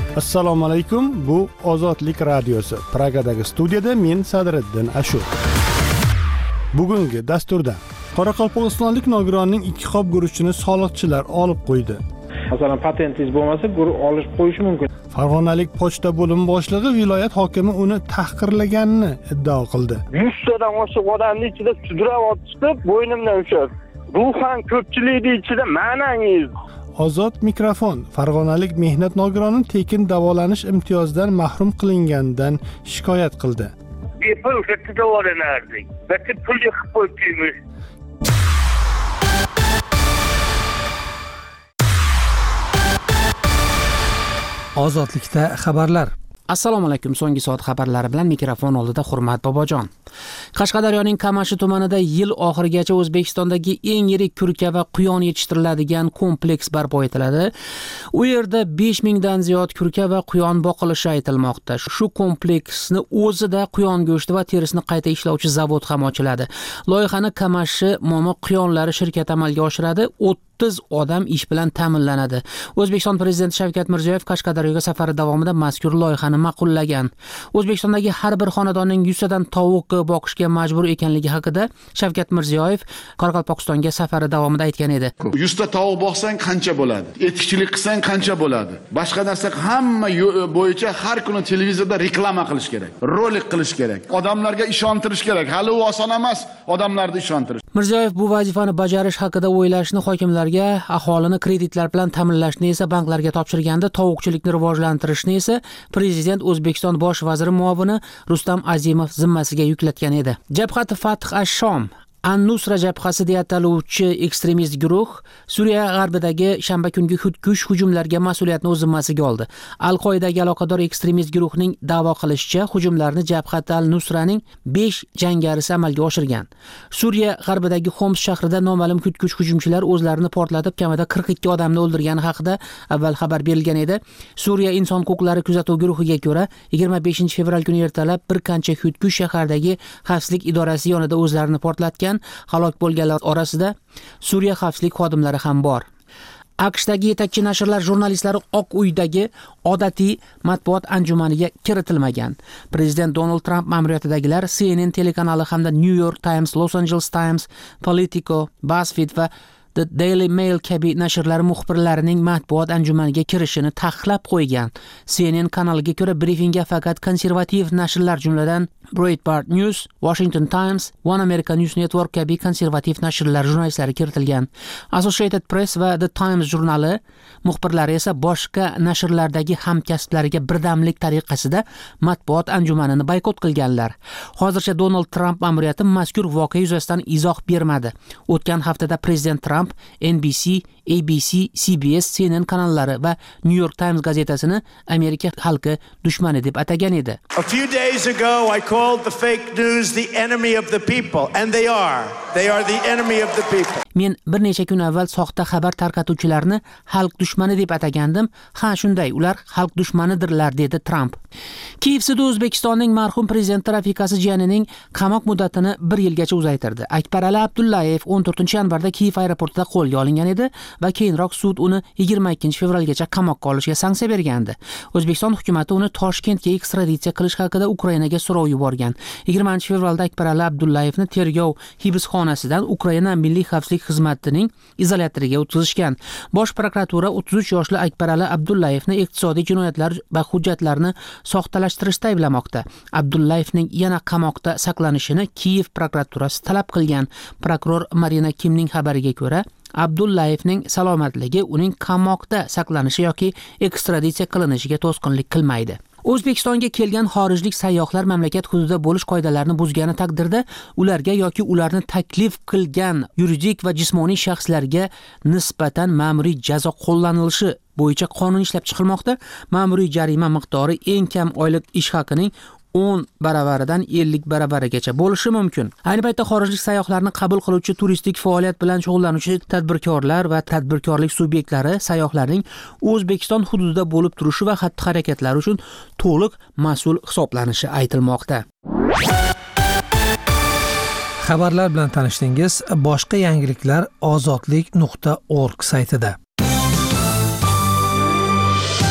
Assalomu alaykum. Bu Ozodlik radiosi. Pragadagi studiyada men Sadriddin Ashur. Bugungi dasturda Qoraqalpog'istonlik nogironning 2 qop guruchini soliqchilar olib qo'ydi. Masalan, patentingiz bo'lmasa, olib qo'yish mumkin. Farg'onalik pochta bo'limi boshlig'i viloyat hokimi uni tahqirlaganini iddao qildi. 100 tadan oshiq odamning ichida sudrab o'tib, bo'ynimdan ushlab. Ruhan ko'pchilikning ichida ma'nangiz. Ozod mikrofon. Farg'onalik mehnat nogironi tekin davolanish imtiyozidan mahrum qilinganidan shikoyat qildi. Bepul o'sha davolanardik. Balki pul yiqib qo'ydingiz. Ozodlikda xabarlar. Assalomu alaykum. So'nggi soat xabarlari bilan mikrofon oldida Hurmat Bobojon. Qashqadaryoning Qamashi tumanida yil oxirigacha O'zbekistondagi eng yirik kurka va quyon yetishtiriladigan kompleks barpo etiladi. U yerda 5000 dan ziyod kurka va quyon boqilishi aytilmoqda. Shu kompleksni o'zida quyon go'shti va terisini qayta ishlovchi zavod ham ochiladi. Loyihani Qamashi momo quyonlari shirkati amalga oshiradi. 30 odam ish bilan ta'minlanadi. O'zbekiston prezidenti Shavkat Mirziyoyev Qashqadaryoga safari davomida mazkur loyihani ma'qullagan. O'zbekistondagi har bir xonadonning 100 tadan tovuq boqishga majbur ekanligi haqida Shavkat Mirziyoyev Qoraqalpog'istonga safari davomida aytgan edi. 100 ta tovuq boqsang qancha bo'ladi? Etikchilik qilsang qancha bo'ladi? Boshqa narsa hamma bo'yicha har kuni televizorda reklama qilish kerak, rolik qilish kerak. Odamlarga ishontirish kerak. Hali u oson emas odamlarni ishontirish. Mirziyoyev bu vazifani bajarish haqida o'ylashni, hokimlarga aholini kreditlar bilan ta'minlashni esa banklarga topshirganda, tovuqchilikni rivojlantirishni esa prezident O'zbekiston bosh vaziri muovini Rustam Azimov zimmasiga yuklatgan edi. Jabhat Fath ash-Shom An-Nusra jabhasi deya ataluvchi ekstremist guruh Suriya g'arbidagi shanba kungi xudkush hujumlarga mas'uliyatni o'z zimmasiga oldi. Al-Qoidaga aloqador ekstremist guruhning da'vo qilishicha, hujumlarni Jabhat al-Nusraning 5 jangarisi amalga oshirgan. Suriya g'arbidagi Xoms shahrida noma'lum xudkush hujumchilar o'zlarini portlatib, kamida 42 odamni o'ldirgani haqida avval xabar berilgan edi. Suriya inson huquqlari kuzatuv guruhiga ko'ra, 25 fevral kuni ertalab bir qancha xudkush shahardagi xavfsizlik idorasi yonida o'zlarini portlatgan. Halok bo'lganlar orasida Suriya xavfsizlik xodimlari ham bor. AQShdagi yetakchi nashrlar jurnalistlari Oq uydagi odatiy matbuot anjumaniga kiritilmagan. Prezident Donald Trump ma'muriyatidagilar CNN telekanali hamda New York Times, Los Angeles Times, Politico, BuzzFeed va The Daily Mail kabi nashrlar muxbirlarining matbuot anjumaniga kirishini taqiqlab qo'ygan. CNN kanaliga ko'ra brifingga faqat konservativ nashrlar, jumladan Breitbart News, Washington Times, One America News Network kabi konservativ nashrlar jurnalistlari kiritilgan. Associated Press va The Times jurnali muxbirlari esa boshqa nashrlardagi hamkasblariga birdamlik tariqasida matbuot anjumanini boykot qilganlar. Hozircha Donald Trump ma'muriyati mazkur voqea yuzasidan izoh bermadi. O'tgan haftada prezident Trump NBC, ABC, CBS, CNN kanallari va New York Times gazetasini Amerika xalqi dushmani deb atagan edi. A few days ago I called the fake news the enemy of the people, and they are. They are the enemy of the people. Men bir necha kun avval soxta xabar tarqatuvchilarni xalq dushmani deb atagandim. Ha, shunday, ular xalq dushmanidirlar, dedi Trump. Kiyevda O'zbekistonning marhum prezidenti rafiqasi jiyanining qamoq muddatini 1 yilgacha uzaytirdi. Akbarali Abdullayev 14-yanvarda Kiyev aeroportida qo'lga olingan edi va keyinroq sud uni 22-fevralgacha qamoqqa olishga sanksiya bergandi. O'zbekiston hukumatı uni Toshkentga ekstraditsiya qilish haqida Ukrainaga so'rov yuborgan. 20-fevralda Akbarali Abdullayevni tergov hibsxonasidan Ukraina Milliy xavfsizlik xizmatining izolyatoriga o'tkazishgan. Bosh prokuratura 33 yoshli Akbarali Abdullayevni iqtisodiy jinoyatlar va hujjatlarni soxtalashtirishda ayblamoqda. Abdullayevning yana qamoqda saqlanishini Kiyev prokuraturasi talab qilgan. Prokuror Marina Kimning xabariga ko'ra, Abdullayevning salomatligi uning qamoqda saqlanishi yoki ekstraditsiya qilinishiga to'sqinlik qilmaydi. O'zbekistonga kelgan xorijlik sayyohlar mamlakat hududida bo'lish qoidalarini buzgani taqdirda ularga yoki ularni taklif qilgan yuridik va jismoniy shaxslarga nisbatan ma'muriy jazo qo'llanilishi bo'yicha qonun ishlab chiqilmoqda. Ma'muriy jarima miqdori eng kam oylik ish haqining 10 baravaridan 50 baravarigacha bo'lishi mumkin. Ayni paytda xorijlik sayyohlarni qabul qiluvchi turistik faoliyat bilan shug'ullanuvchi tadbirkorlar va tadbirkorlik subyektlari sayyohlarning O'zbekiston hududida bo'lib turishi va xatti-harakatlari uchun to'liq mas'ul hisoblanishi aytilmoqda. Xabarlar bilan tanishdingiz. Boshqa yangiliklar ozodlik.org saytida.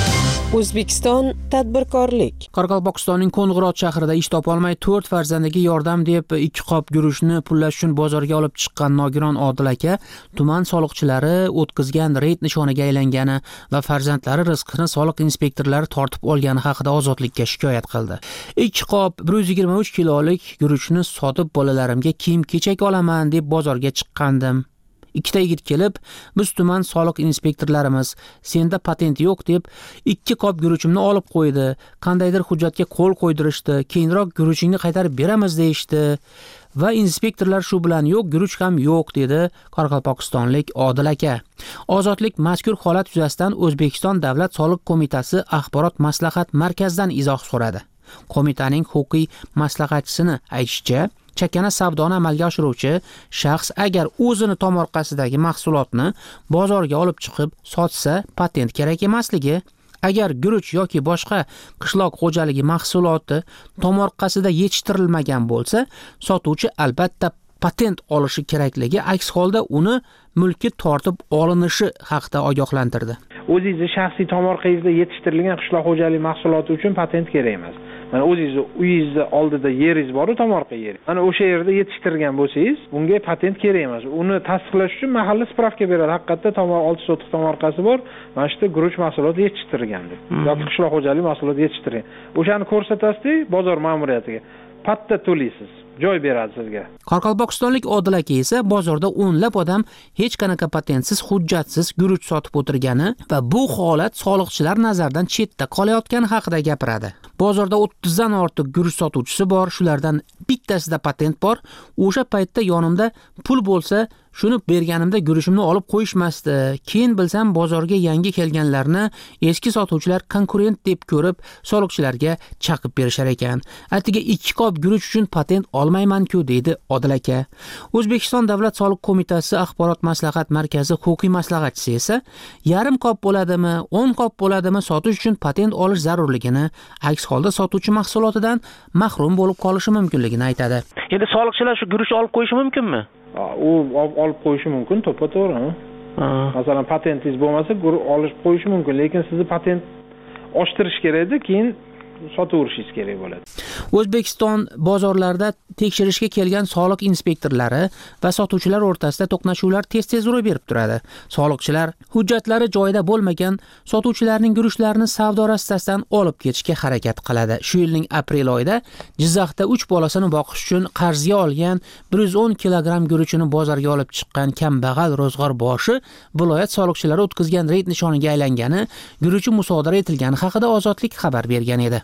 O'zbekiston tadbirkorlik. Qoraqalpog'istonning Qo'ng'irot shahrida ish topolmay 4 farzandiga yordam deb 2 qop guruchni pullash uchun bozorga olib chiqqan nogiron Odil aka tuman soliqchilari o'tkazgan reyd nishoniga aylangani va farzandlari rizqini soliq inspektorlari tortib olgani haqida Ozodlikka shikoyat qildi. 2 qop 123 kilolik guruchni sotib bolalarimga kiyim-kechak olaman deb bozorga chiqqandim. Ikkita yigit kelib, biz tuman soliq inspektorlarimiz, senda patent yo'q deb 2 qop guruchimni olib qo'ydi. Qandaydir hujjatga qo'l qo'ydirishdi. Keyinroq guruchingni qaytarib beramiz deyishdi. Va inspektorlar shu bilan yo'q, guruch ham yo'q dedi Qoraqalpog'istonlik Odil aka. Ozodlik mazkur holat yuzasidan O'zbekiston Davlat soliq qo'mitasi axborot maslahat markazidan izoh so'radi. Qo'mitaning huquqiy maslahatchisini aytishicha, chakana savdoni amalga oshiruvchi shaxs agar o'zini tomorqasidagi mahsulotni bozorga olib chiqib sotsa, patent kerak emasligi, agar guruch yoki boshqa qishloq xo'jaligi mahsuloti tomorqasida yetishtirilmagan bo'lsa, sotuvchi albatta patent olishi kerakligi, aks holda uni mulki tortib olinishi haqida ogohlantirdi. O'zingizni shaxsiy tomorqangizda yetishtirilgan qishloq xo'jaligi mahsuloti uchun patent kerak emas. Mana o'zingizni uyingizni oldida yeringiz bor-ku, tomorqa yeri. Mana o'sha yerda yetishtirgan bo'lsangiz, bunga patent kerak emas. Uni tasdiqlash uchun mahalla spravka beradi. Haqiqatda 6 sotix tomorqasi bor, mana shu guruch mahsuloti yetishtirilgan deb. Yoki qishloq xo'jaligi mahsuloti yetishtirilgan. O'shani ko'rsatasiz bozor ma'muriyatiga. Patta to'laysiz. Joy beradi sizga. Qoraqalpog'istonlik Odil aka esa bozorda o'nlab odam hech qanaqa patentsiz, hujjatsiz guruch sotib o'tirgani va bu holat soliqchilar nazaridan chetda qolayotgani haqida gapiradi. Bozorda 30 dan ortiq guruch sotuvchisi bor, shulardan bittasida patent bor. O'sha paytda yonimda pul bo'lsa, shuni berganimda guruchimni olib qo'yishmasdi. Keyin bilsam bozorga yangi kelganlarni eski sotuvchilar konkurent deb ko'rib, soliqchilarga chaqib berishar ekan. Atiga 2 qop guruch uchun patent olmayman-ku deydi Odil aka. O'zbekiston Davlat soliq qo'mitasi axborot maslahat markazi huquqiy maslahatchisi esa yarim qop bo'ladimi, 10 qop bo'ladimi sotish uchun patent olish zarurligini, aks holda sotuvchi mahsulotidan mahrum bo'lib qolishi mumkinligini aytadi. Endi soliqchilar shu guruchni olib qo'yishi mumkinmi? U olib qo'yishi mumkin, to'ppa-to'g'ri. Masalan, patentingiz bo'lmasa, olib qo'yishi mumkin, lekin sizni patent oshtirish kerak-da, keyin sotaverishingiz kerak bo'ladi. O'zbekiston bozorlarida tekshirishga kelgan soliq inspektorlari va sotuvchilar o'rtasida to'qnashuvlar tez-tez ro'y berib turadi. Soliqchilar hujjatlari joyida bo'lmagan sotuvchilarning guruchlarini savdo rastasidan olib ketishga harakat qiladi. Shu yilning aprel oyida Jizzaxda 3 bolasini boqish uchun qarzga olgan 110 kilogramm guruchini bozorga olib chiqqan kambag'al ro'zg'or boshi viloyat soliqchilari o'tkazgan reyd nishoniga aylangani, guruchi musodara etilgani haqida Ozodlik xabar bergan edi.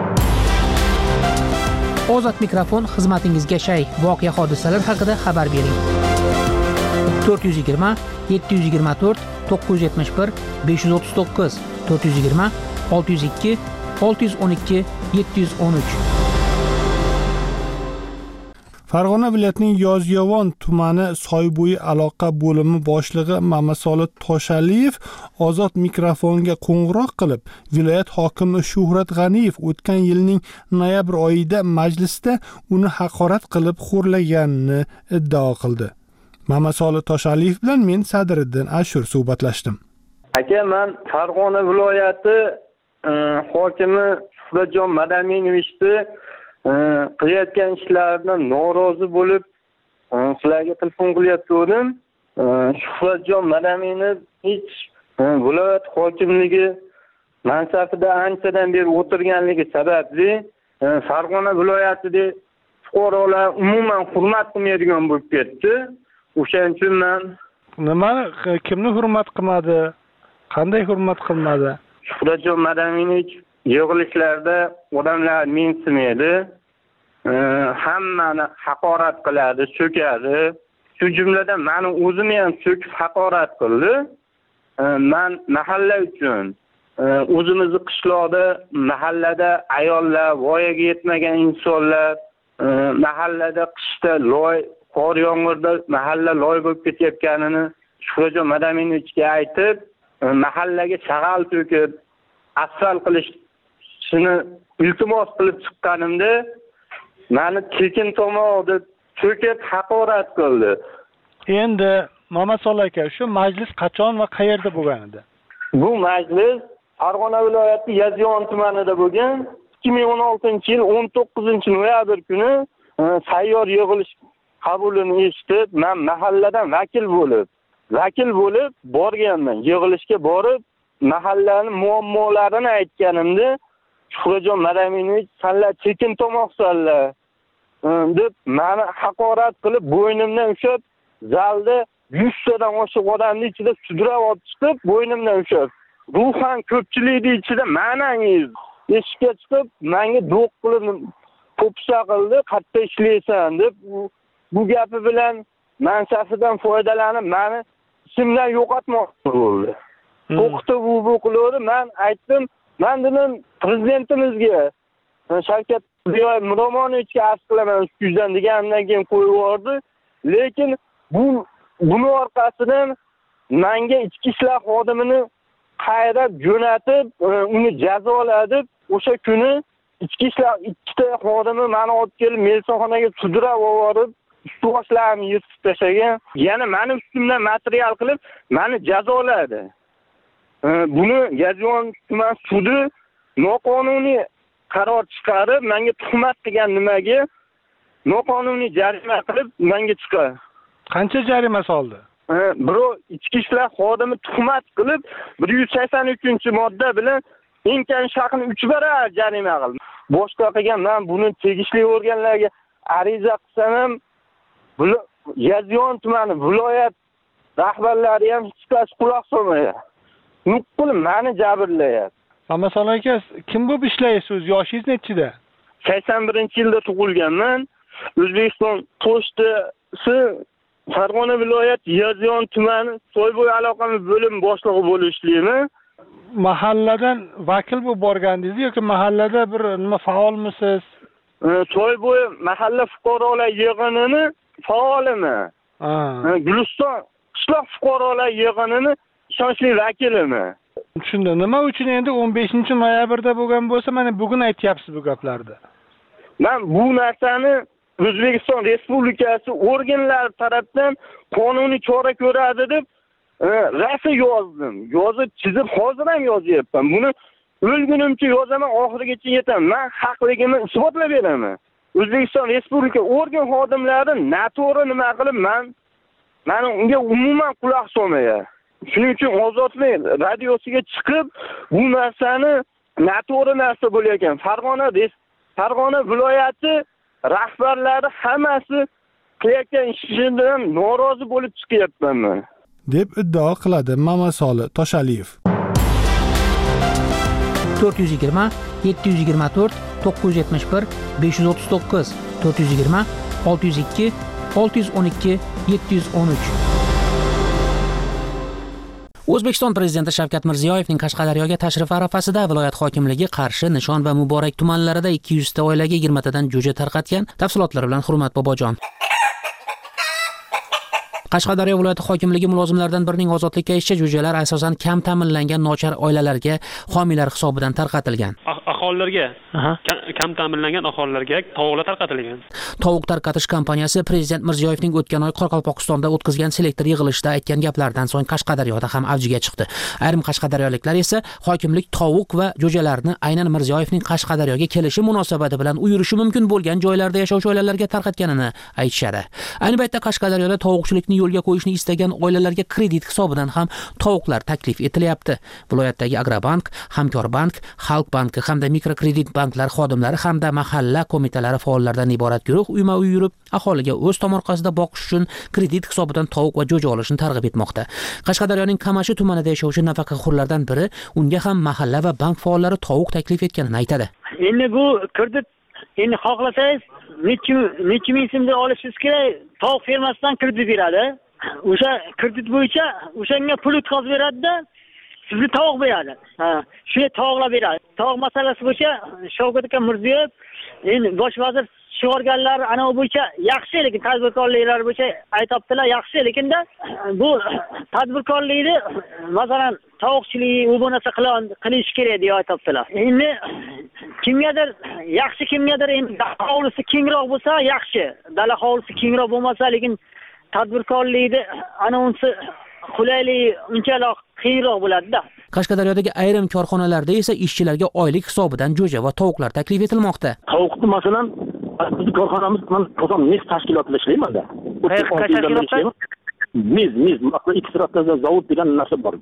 Ozod mikrofon xizmatingizga shay, voqea hodisalar haqida xabar bering. 420 724 971 539 420 602 612 713. Farg'ona viloyatining Yozyovon tumani Soybo'yi aloqa bo'limi boshlig'i Mamasoli Toshaliyev Ozod mikrofonga qo'ng'iroq qilib, viloyat hokimi Shuhrat G'aniyev o'tgan yilning noyabr oyida majlisda uni haqorat qilib xo'rlaganini iddao qildi. Mamasoli Toshaliyev bilan men Sadriddin Ashur suhbatlashdim. Aka, men Farg'ona viloyati hokimi Shuhratjon Madaminovичni qilayotgan ishlaridan norozi bo'lib, sizlarga telefon qilyaptim. Shuhratjon Madaminov hech viloyat hokimligi mansabida anchadan beri o'tirganligi sababli Farg'ona viloyatida fuqarolar umuman hurmat qilmaydigan bo'lib ketdi. O'shaning uchun men kimni hurmat qilmadi? Qanday hurmat qilmadi? Shuhratjon Madaminov yig'ilishlarda odamlar mensimaydi, hammani haqorat qiladi, so'kadi. Shu jumladan meni o'zimni ham so'kib haqorat qildi. Men mahalla uchun o'zimizni qishloqda, mahallada ayollar, voyaga yetmagan insonlar, mahallada qishda loy, qor yomg'irda mahalla loy bo'lib ketayotganini Shuhratjon Madaminovga aytib, mahallaga shag'al to'kib, asfalt qilishni iltimos qilib chiqqanimda meni tekin tomog'ida so'kib haqorat qildi. Endi Mamasol aka, shu majlis qachon va qayerda bo'lgan edi? Bu majlis Farg'ona viloyati Yozyovon tumanida bo'lgan 2016-yil 19-noyabr kuni sayyor yig'ilish qabulini eshitib, men mahalladan vakil bo'lib borganman. Yig'ilishga borib, mahallaning muammolarini aytganimda, Shuhrajon Madaminov sanlar chekin tomoqsanlar deb meni haqorat qilib, bo'ynimdan ushlab, zalda 100 tadan oshiq odamning ichida sudrab olib chiqib, bo'ynimdan ushlab, ruhan ko'pchilikning ichida menangiz eshikka chiqib, menga do'q qilib po'pisa qildi, qayerda ishlaysan deb bu gapi bilan mansabidan foydalanib meni isimdan yo'qotmoqchi bo'ldi. O'qitib bu qildi, men aytdim, men dedim prezidentimizga Shavkat Miromonovichga arz qilaman ustidan deganimdan keyin qo'yib yubordi. Lekin buni orqasidan menga ichki ishlar xodimini qayrab jo'natib, uni jazoladi. O'sha kuni ichki ishlar ikkita xodimi meni olib kelib melisaxonaga sudrab yuborib, ust-boshlarimni yirtib tashlagan. Yana meni ustimdan material qilib, meni jazoladi. Buni Yozyovon tuman sudi noqonuniy qaror chiqarib, menga tuhmat qilgan nimaga noqonuniy jarima qilib menga chiqar. Qancha jarima soldi? Birov ichki ishlar xodimi tuhmat qilib 183-modda bilan eng kam shaxsni 3 barobar jarima qildi. Boshqa qilgan, men buni tegishli organlarga ariza qilsam ham, Yozyovon tumani viloyat rahbarlari ham hech qanday quloq solmayapti. Nuqul meni jabrlayapti. Masalan aka, kim bo'lib ishlaysiz? Yoshingiz nechida? 81-yilda tug'ilganman. O'zbekiston pochtasi Farg'ona viloyati Yozyovon tumani To'ybo'y aloqamiz bo'lim boshlig'i bo'lib ishlayman. Mahalladan vakil bo'lib borgandingiz yoki mahallada bir nima faolmisiz? To'ybo'y mahalla fuqarolar yig'inini faoliman. Guliston qishloq fuqarolar yig'inini ishonchli vakiliman. Tushundim. Nima uchun endi 15-noyabrda bo'lgan bo'lsa, mana bugun aytyapsiz bu gaplarni? Men bu narsani O'zbekiston Respublikasi organlari tomonidan qonuniy chora ko'radi deb rasm yozdim. Yozib, chizib hozir ham yozyapman. Buni o'lgunimcha yozaman, oxirigacha yetaman. Men haqligimni isbotlab beraman. O'zbekiston Respublika organ xodimlari noto'g'ri nima qilib, meni unga umuman quloq solmayapti. Shuning uchun Ozodlik radiosiga chiqib, bu narsani noto'g'ri narsa bo'layotgan. Farg'ona viloyati rahbarlari hammasi qilayotgan ishidan norozi bo'lib chiqyapman men, deb iddao qiladi Mamasoli Toshaliyev. 420 724 971 539 420 602 612 713. O'zbekiston prezidenti Shavkat Mirziyoyevning Qashqadaryoga tashrif arafasida viloyat hokimligi Qarshi, Nishon va Muborak tumanlarida 200 ta oilaga 20 tadan jo'ja tarqatgan. Tafsilotlar bilan Hurmat Bobojon. Qashqadaryo viloyati hokimligi mulozimlaridan birining ozodlikka aytishicha, jo'jalar asosan kam ta'minlangan nochar oilalarga homiylar hisobidan tarqatilgan. Aholilarga, kam ta'minlangan aholilarga tovuqlar tarqatilgan. Tovuq tarqatish kompaniyasi Prezident Mirziyoyevning o'tgan oy Qoraqalpog'istonda o'tkazgan selektor yig'ilishida aytgan gaplaridan so'ng Qashqadaryoda ham avjiga chiqdi. Ayrim qashqadaryoliklar esa hokimlik tovuq va jo'jalarni aynan Mirziyoyevning Qashqadaryoga kelishi munosabati bilan u yurishi mumkin bo'lgan joylarda yashovchi oilalarga tarqatganini aytishadi. Ayni paytda Qashqadaryoda tovuqchilikni yo'lga qo'yishni istagan oilalarga kredit hisobidan ham tovuqlar taklif etilyapti. Viloyatdagi Agrobank, Hamkorbank, Xalq banki hamda mikrokredit banklar xodimlari hamda mahalla komitalari faollaridan iborat guruh uyma-uy yurib, aholiga o'z tomorqasida boqish uchun kredit hisobidan tovuq va jo'ja olishni targ'ib etmoqda. Qashqadaryoning Qamashi tumanida yashovchi nafaqaxo'rlardan biri unga ham mahalla va bank faollari tovuq taklif etganini aytadi. Endi bu kredit xohlasangiz necha ming so'mda olishingiz kerak. Tovuq fermasidan kredit beradi. O'sha kredit bo'yicha o'shanga pul o'tkazib beradi-da, sizga tovuq beradi. Shunga tovuqlar beradi. Tovuq masalasi bo'yicha Shavkat aka Mirziyoyev endi bosh vazir chiqarganlar ana bo'yicha yaxshi, lekin tadbirkorliklar bo'yicha aytibdilar yaxshi, lekinde bu tadbirkorlikni masalan tovuqchilik u bu narsa qilish kerak deb aytibdilar. Endi kimgadir yaxshi, kimgadir endi hovlisi kengroq bo'lsa yaxshi, dala hovlisi kengroq bo'lmasa, lekin tadbirkorlikni ana unisi qulaylik unchalik qiyinroq bo'ladi-da. Qashqadaryodagi ayrim korxonalarda esa ishchilarga oylik hisobidan jo'ja va tovuqlar taklif etilmoqda. Tovuqni masalan, bizni korxonamiz Qozon neft tashkilotida ishlayman-da. Miz, ekstraktda zavod degan narsa bor.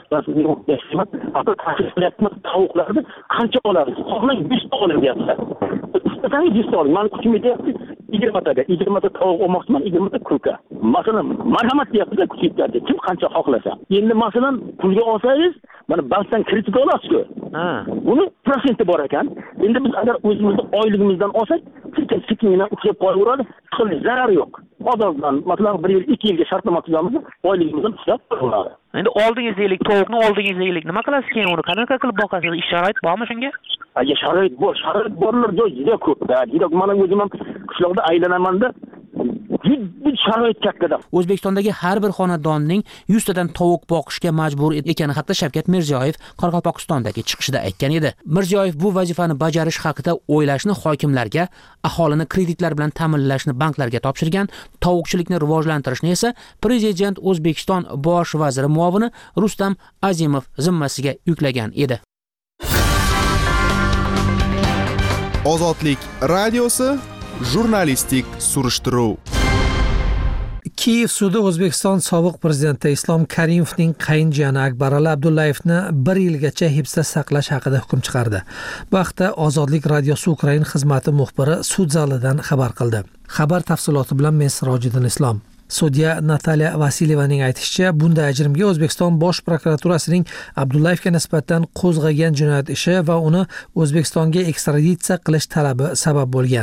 Tovuqlarni qancha olasiz? Xohlang 100 ta oling deyapti. Istasangiz 100 ta oling. Meni kuchim yetyapti. 20 taga, 20 ta tovuq olmoqchiman, 20 ta kulka. Masalan, marhamat deyapti-da kuchaytiradi. Kim qancha xohlasa. Endi masalan, pulga olsangiz, mana bankdan kredit olasiz-ku. Buni prosenti bor ekan. Endi biz agar o'zimizni oyligimizdan olsak, sekin-sekingina uchib qo'yaveradi. Zarar yo'q. Odamdan, masalan, 1 yil, 2 yilga shartnoma tuzamiz, oyligimizdan ushlab qo'yaveradi. Endi oldingizda yeylik, tovuqni oldingizda yeylik. Nima qilasiz keyin uni? Qanaqa qilib boqasiz? Ish sharoit bormi shunga? Sharoit bor. Sharoit borlar joy juda ko'p-da. Juda mana o'zim ham qishloqda aylanamanda. Juda sharoit katta. O'zbekistondagi har bir xonadonning 100 tadan tovuq boqishga majbur ekani haqida Shavkat Mirziyoyev Qoraqalpog'istondagi chiqishida aytgan edi. Mirziyoyev bu vazifani bajarish haqida o'ylashni hokimlarga, aholini kreditlar bilan ta'minlashni banklarga topshirgan, tovuqchilikni rivojlantirishni esa Prezident O'zbekiston bosh vaziri muovini Rustam Azimov zimmasiga yuklagan edi. Ozodlik radiosi jurnalistik surishtiruv. Kiyev sudi O'zbekiston sobiq prezidenti Islom Karimovning qayinjiyani Akbarali Abdullayevni 1 yilgacha hibsda saqlash haqida hukm chiqardi. Bu haqda Ozodlik radiosi Ukraina xizmati muxbiri sud zalidan xabar qildi. Xabar tafsiloti bilan men Sirojiddin Islom. Sudya Nataliya Vasilyevaning aytishicha, bunday ajrimga O'zbekiston bosh prokuraturasining Abdullayevga nisbatan qo'zg'agan jinoyat ishi va uni O'zbekistonga ekstraditsiya qilish talabi sabab bo'lgan.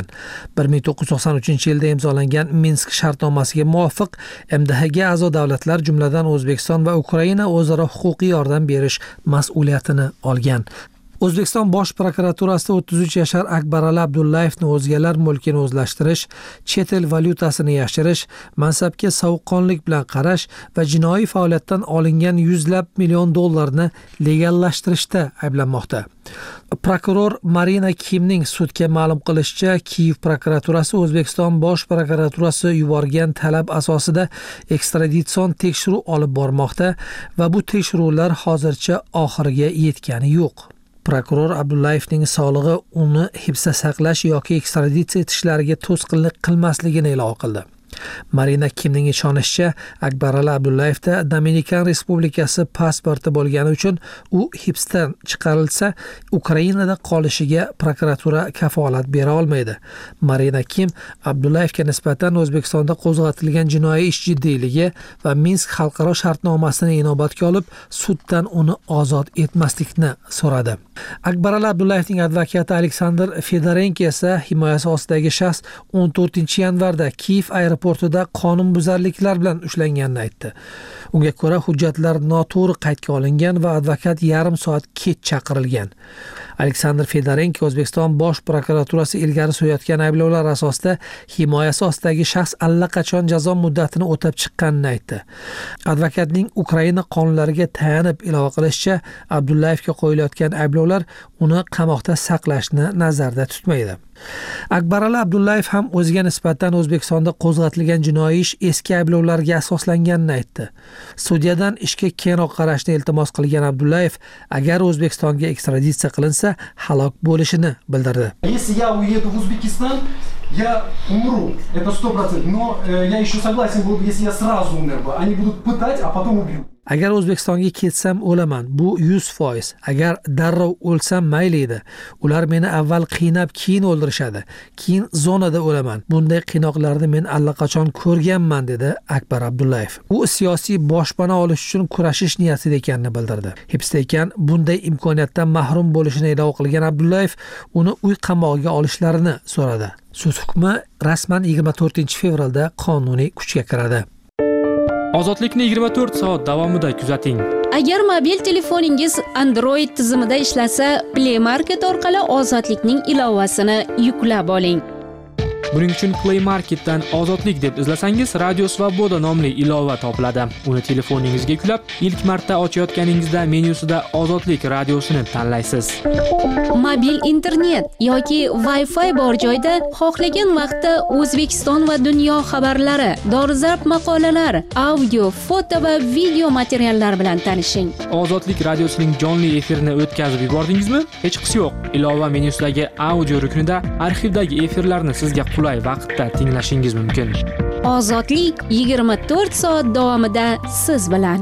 1993-yilda imzolangan Minsk shartnomasiga muvofiq MDHga a'zo davlatlar, jumladan O'zbekiston va Ukraina o'zaro huquqiy yordam berish mas'uliyatini olgan. O'zbekiston bosh prokuraturasida 33 yashar Akbarali Abdullayevni o'zgalar mulkini o'zlashtirish, chet el valyutasini yashirish, mansabga sovuqqonlik bilan qarash va jinoiy faoliyatdan olingan $100 million legallashtirishda ayblanmoqda. Prokuror Marina Kimning sudga ma'lum qilishicha, Kiyev prokuraturasi O'zbekiston bosh prokuraturasi yuborgan talab asosida ekstraditsion tekshiruv olib bormoqda va bu tekshiruvlar hozircha oxiriga yetgani yo'q. Prokuror Abdullayevning sog'lig'i uni hibsda saqlash yoki ekstraditsiya etishlariga to'sqinlik qilmasligini e'lon qildi. Marina Kimning ishonishicha, Akbarali Abdullayevda Dominikan Respublikasi pasporti bo'lgani uchun u hibsdan chiqarilsa, Ukrainada qolishiga prokuratura kafolat bera olmaydi. Marina Kim Abdullayevga nisbatan O'zbekistonda qo'zg'atilgan jinoiy ish jiddiyligi va Minsk xalqaro shartnomasini inobatga olib, suddan uni ozod etmaslikni so'radi. Akbarali Abdullayevning advokati Aleksandr Fedorenko esa himoyasi ostidagi shaxs 14-yanvarda Kiyev aeroportida qonunbuzarliklar bilan ushlanganini aytdi. Unga ko'ra, hujjatlar noto'g'ri qaydga olingan va advokat yarim soat kech chaqirilgan. Aleksandr Fedorenko O'zbekiston bosh prokuraturasi ilgari surayotgan ayblovlar asosida himoyasi ostidagi shaxs allaqachon jazo muddatini o'tab chiqqanini aytdi. Advokatning Ukraina qonunlariga tayanib ilova qilishicha, Abdullayevga qo'yilayotgan ayblovlar uni qamoqda saqlashni nazarda tutmaydi. Akbarali Abdullayev ham o'ziga nisbatan O'zbekistonda qo'zg'atilgan jinoiy ish eski ayblovlarga asoslanganini aytdi. Sudyadan ishga keyinroq qarashni iltimos qilgan Abdullayev, agar O'zbekistonga ekstraditsiya qilinsa, halok bo'lishini bildirdi. Если я уеду в Узбекистан, я умру. Это 100%. Но я еще согласен буду, если я сразу умер бы. Они будут пытать, а потом убьют. Agar O'zbekistonga ketsam o'laman, bu 100%. Agar darrov o'lsam mayli edi. Ular meni avval qiynab, keyin o'ldirishadi. Keyin zonada o'laman. Bunday qiynoqlarni men allaqachon ko'rganman, dedi Akbar Abdullayev. U siyosiy boshpana olish uchun kurashish niyatida ekanini bildirdi. Hibsda ekan, bunday imkoniyatdan mahrum bo'lishini e'lon qilgan Abdullayev uni uy qamog'iga olishlarini so'radi. Sud hukmi rasman 24-fevralda qonuniy kuchga kiradi. Ozodlikni 24 soat davomida kuzating. Agar mobil telefoningiz Android tizimida ishlasa, Play Market orqali Ozodlikning ilovasini yuklab oling. Buning uchun Play Marketdan Ozodlik deb izlasangiz, Radio Svoboda nomli ilova topiladi. Uni telefoningizga yuklab, ilk marta ochayotganingizda menyusida Ozodlik radiosini tanlaysiz. Mobil internet yoki Wi-Fi bor joyda xohlagan vaqtda O'zbekiston va dunyo xabarlari, dolzarb maqolalar, audio, foto va video materiallar bilan tanishing. Ozodlik radiosining jonli efirini o'tkazib yubordingizmi? Hech qisi yo'q. Ilova menyusidagi audio ruknida arxivdagi efirlarni sizga qulay vaqtda tinglashingiz mumkin. Ozodlik 24 soat davomida siz bilan.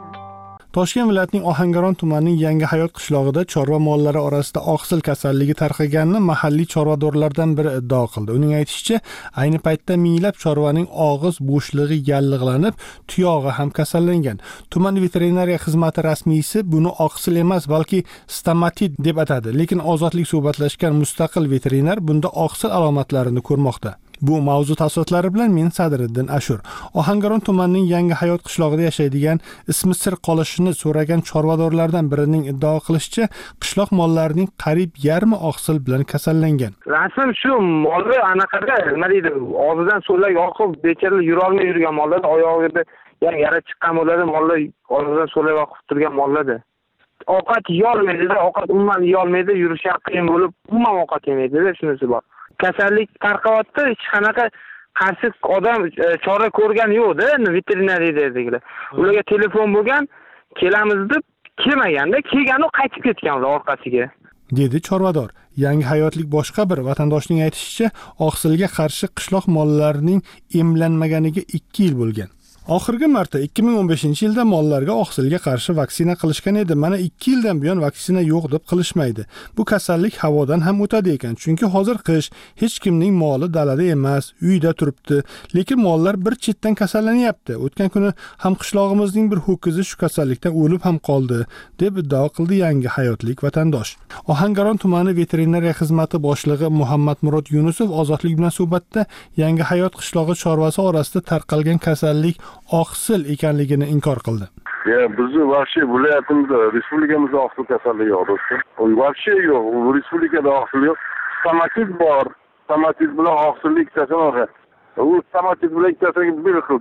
Toshkent viloyatining Ohangaron tumanining Yangihayot qishlog'ida chorva mollari orasida oqsil kasalligi tarqaganini mahalliy chorvadorlardan biri iddao qildi. Uning aytishicha, ayni paytda minglab chorvaning og'iz bo'shlig'i yallig'lanib, tuyog'i ham kasallangan. Tuman veterinariya xizmati rasmiysi buni oqsil emas, balki stomatit deb atadi. Lekin Ozodlik suhbatlashgan mustaqil veterinar bunda oqsil alomatlarini ko'rmoqda. Bu mavzu tafsilotlari bilan men Sadriddin Ashur. Ohangaron tumanining Yangihayot qishlog'ida yashaydigan, ismi sir qolishini so'ragan chorvadorlardan birining iddao qilishicha, qishloq mollarining qariyb yarmi oqsil bilan kasallangan. Rasm shu mollar anaqada nima deydi, og'zidan so'lak oqib, bechalar yura olmay yurgan mollar, oyog'ida yara chiqqan mollar, mollar og'zidan so'lak oqib turgan mollarda. Ovqat yeyolmaydi-da, ovqat umuman yeyolmaydi, yurishi qiyin bo'lib, umuman ovqat yemaydi-da, shunisi bor. Kasallik tarqayapti, hech qanaqa qarshi odam chora ko'rgan yo'q-da, veterinariya dedilar. Ularga telefon bo'lgan, kelamiz deb kelmaganda, kelgani qaytib ketgan ular orqasiga. Dedi chorvador. Yangihayotlik boshqa bir vatandoshning aytishicha, oqsilga qarshi qishloq mollarining emlanmaganiga 2 yil bo'lgan. Oxirgi marta 2015-yilda mollarga oqsilga qarshi vaksina qilishgan edi. Mana 2 yildan buyon vaksina yo'q deb qilishmaydi. Bu kasallik havodan ham o'tadi ekan, chunki hozir qish, hech kimning moli dalada emas, uyda turibdi. Lekin mollar bir chetdan kasallanyapti. O'tgan kuni ham qishlog'imizning bir ho'kizi shu kasallikdan o'lib ham qoldi, deb iddao qildi Yangihayotlik vatandosh. Ohangaron tumani veterinariya xizmati boshlig'i Muhammad Murod Yunusov Ozodlik bilan suhbatda Yangihayot qishlog'i chorvasi orasida tarqalgan kasallik oqsil ekanligini inkor qildi. Bizni vaqti viloyatimizda, respublikamizda oqsil kasalligi yo'q do'stlar. Vaqti yo'q, respublikada oqsil yo'q. Stomatit bor. Stomatit bilan oqsillik ikkitasi. U stomatit bilan ikkitasiga bir xil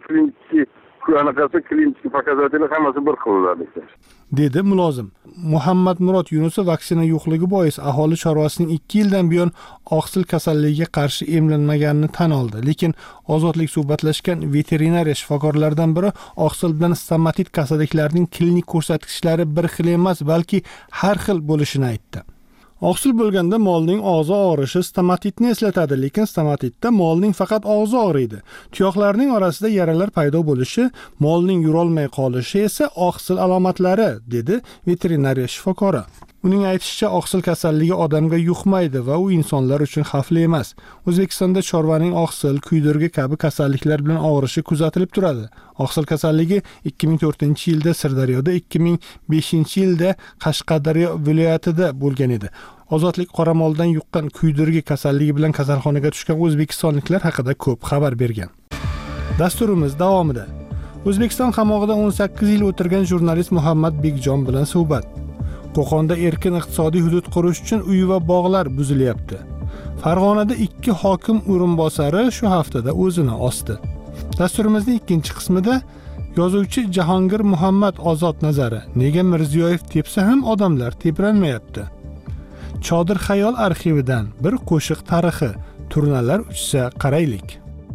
klinik показательlar hammasi bir xillar. Dedi mulozim. Muhammad Murod Yunusov vaksina yo'qligi bois aholi chorvasining 2 yildan buyon oqsil kasalligiga qarshi emlanmaganini tan oldi. Lekin Ozodlik suhbatlashgan veterinariya shifokorlaridan biri oqsil bilan stomatit kasalliklarining klinik ko'rsatkichlari bir xil emas, balki har xil bo'lishini aytdi. Oqsil bo'lganda molning og'zi og'rishi stomatitni eslatadi, lekin stomatitda molning faqat og'zi og'riydi. Tuyoqlarning orasida yaralar paydo bo'lishi, molning yurolmay qolishi esa oqsil alomatlari, dedi veterinariya shifokori. Uning aytishicha, oqsil kasalligi odamga yuqmaydi va u insonlar uchun xavfli emas. O'zbekistonda chorvaning oqsil, kuydirgi kabi kasalliklar bilan og'rishi kuzatilib turadi. Oqsil kasalligi 2004-yilda Sirdaryoda, 2005-yilda Qashqadaryo viloyatida bo'lgan edi. Ozodlik qoramoldan yuqqan kuydirgi kasalligi bilan kasalxonaga tushgan o'zbekistonliklar haqida ko'p xabar bergan. Dasturimiz davomida O'zbekiston qamog'ida 18 yil o'tirgan jurnalist Muhammad Bekjon bilan suhbat. Qo'qonda erkin iqtisodiy hudud qurish uchun uy va bog'lar buzilyapti. Farg'onada 2 hokim o'rinbosari shu haftada o'zini osdi. Dasturimizning ikkinchi qismida yozuvchi Jahongir Muhammad Ozod nazari, nega Mirziyoyev tepsa ham odamlar tebranmayapti? Chodir xayol arxividan bir qo'shiq tarixi, turnalar uchsa qaraylik.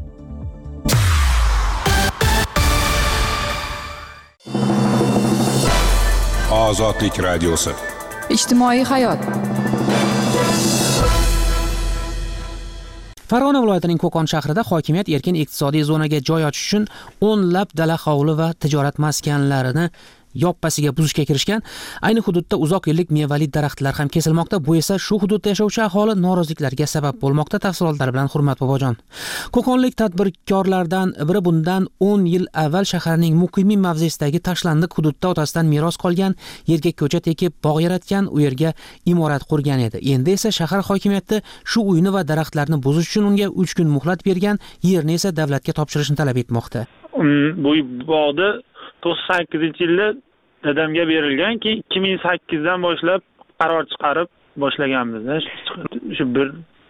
Ozodlik radiosi. Ijtimoiy hayot. Farg'ona viloyatining Qo'qon shahrida hokimiyat erkin iqtisodiy zonaga joy ochish uchun o'nlab dala hovli va tijorat maskanlarini yoppasiga buzishga kirishgan. Ayni hududda uzoq yillik mevali daraxtlar ham kesilmoqda. Bu esa shu hududda yashovchi aholi noroziliklariga sabab bo'lmoqda. Tafsilotlar bilan Hurmat bobojon. Qo'qonlik tadbirkorlardan biri bundan 10 yil avval shaharning muqimiy mavzesidagi tashlandiq hududda otasidan meros qolgan yerga ko'cha tekib, bog' yaratgan, u yerga imorat qurgan edi. Endi esa shahar hokimiyati shu uyni va daraxtlarni buzish uchun unga 3 kun muhlat bergan, yerni esa davlatga topshirishni talab etmoqda. Bu bog'da 98-yilda dadamga berilganki, 2008dan boshlab qaror chiqarib boshlaganmiz. Shu bir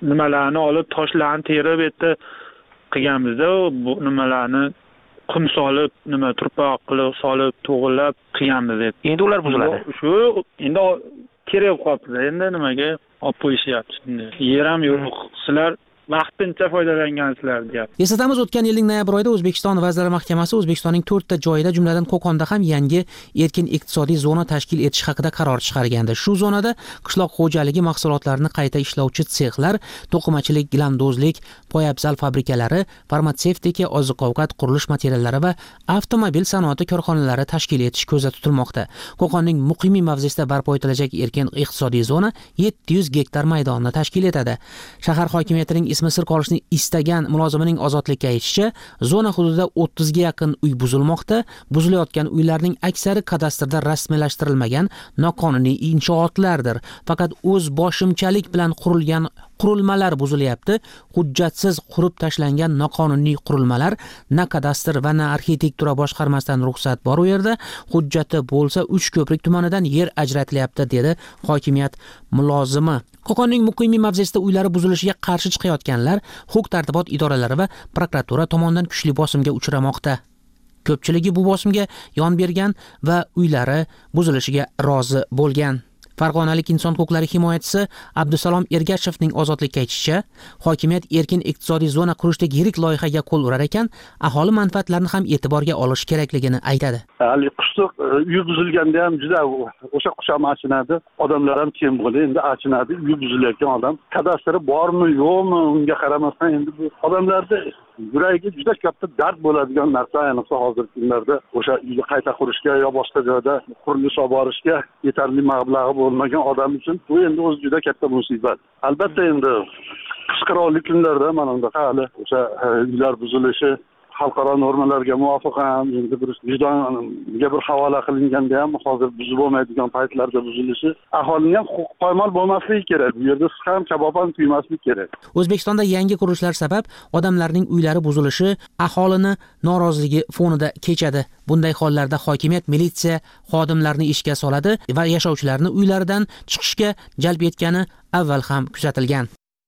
nimalarni olib toshlarni terib yerda qilganmizda, bu nimalarni qum solib, turpoq qilib solib, to'g'irlab qilganmiz. Endi ular buziladi. Shu endi kerak qolibdi. Endi nimaga olib qo'yishyapti. Yer ham yo'q. Sizlar vaqtincha foydalangansizlar deyapti. Eslatamiz, o'tgan yilning noyabr oyida O'zbekiston Vazirlar Mahkamasi O'zbekistonning 4 ta joyida, jumladan Qo'qonda ham yangi erkin iqtisodiy zona tashkil etish haqida qaror chiqargandi. Shu zonada qishloq xo'jaligi mahsulotlarini qayta ishlovchi sexlar, to'qimachilik, gilamdozlik, poyabzal fabrikalari, farmatsevtika, oziq-ovqat, qurilish materiallari va avtomobil sanoati korxonalari tashkil etish ko'zda tutilmoqda. Qo'qonning muqimiy mavzesida barpo etilajak erkin iqtisodiy zona 700 gektar maydonni tashkil etadi. Shahar hokimiyatining ismi sir qolishni istagan mulozimining Ozodlikka aytishicha, zona hududida 30 ga yaqin uy buzilmoqda. Buzilayotgan uylarning aksari kadastrda rasmiylashtirilmagan noqonuniy inshootlardir. Faqat o'z boshimchalik bilan qurilgan qurilmalar buzilyapti. Hujjatsiz qurib tashlangan noqonuniy qurilmalar na kadastr va na arxitektura boshqarmasidan ruxsat bor u yerda. Hujjati bo'lsa Uchko'prik tumanidan yer ajratilyapti, dedi hokimiyat mulozimi. Qo'qonning muqimiy mavzesida uylari buzilishiga qarshi chiqayotganlar huquq-tartibot idoralari va prokuratura tomonidan kuchli bosimga uchramoqda. Ko'pchiligi bu bosimga yon bergan va uylari buzilishiga rozi bo'lgan. Farg'onalik inson huquqlari himoyachisi Abdusalom Ergashevning Ozodlikka aytishicha, hokimiyat erkin iqtisodiy zona qurishdagi yirik loyihaga qo'l urar ekan, aholi manfaatlarini ham e'tiborga olish kerakligini aytadi. Hali qishloq uy buzilganda ham juda o'sha qusham achinadi, odamlar ham keyin bo'ldi, endi achinadi, uy buzilayotgan odam kadastri bormi, yo'qmi, unga qaramasdan endi bu odamlarda yuragiga juda katta dard bo'ladigan narsa, ayniqsa hozirgi kunlarda o'sha uyni qayta qurishga yo boshqa joyda qurilish olib borishga yetarli mablag'i bo'lmagan odam uchun bu endi o'zi juda katta musibat. Albatta endi qishqiroqli kunlarda mana bunday hali o'sha uylar buzilishi xalqaro normalarga muvofiqan endi bir vijdonga bir havola qilinganda ham hozir buzib bo'lmaydigan paytlarda buzilishi aholining ham huquq poymol bo'lmasligi kerak. Bu yerda siz ham kabob ham kuymaslik kerak. O'zbekistonda yangi qurilishlar sabab odamlarning uylari buzilishi aholini noroziligi fonida kechadi. Bunday hollarda hokimiyat militsiya xodimlarini ishga soladi va yashovchilarni uylaridan chiqishga jalb etgani avval ham kuzatilgan.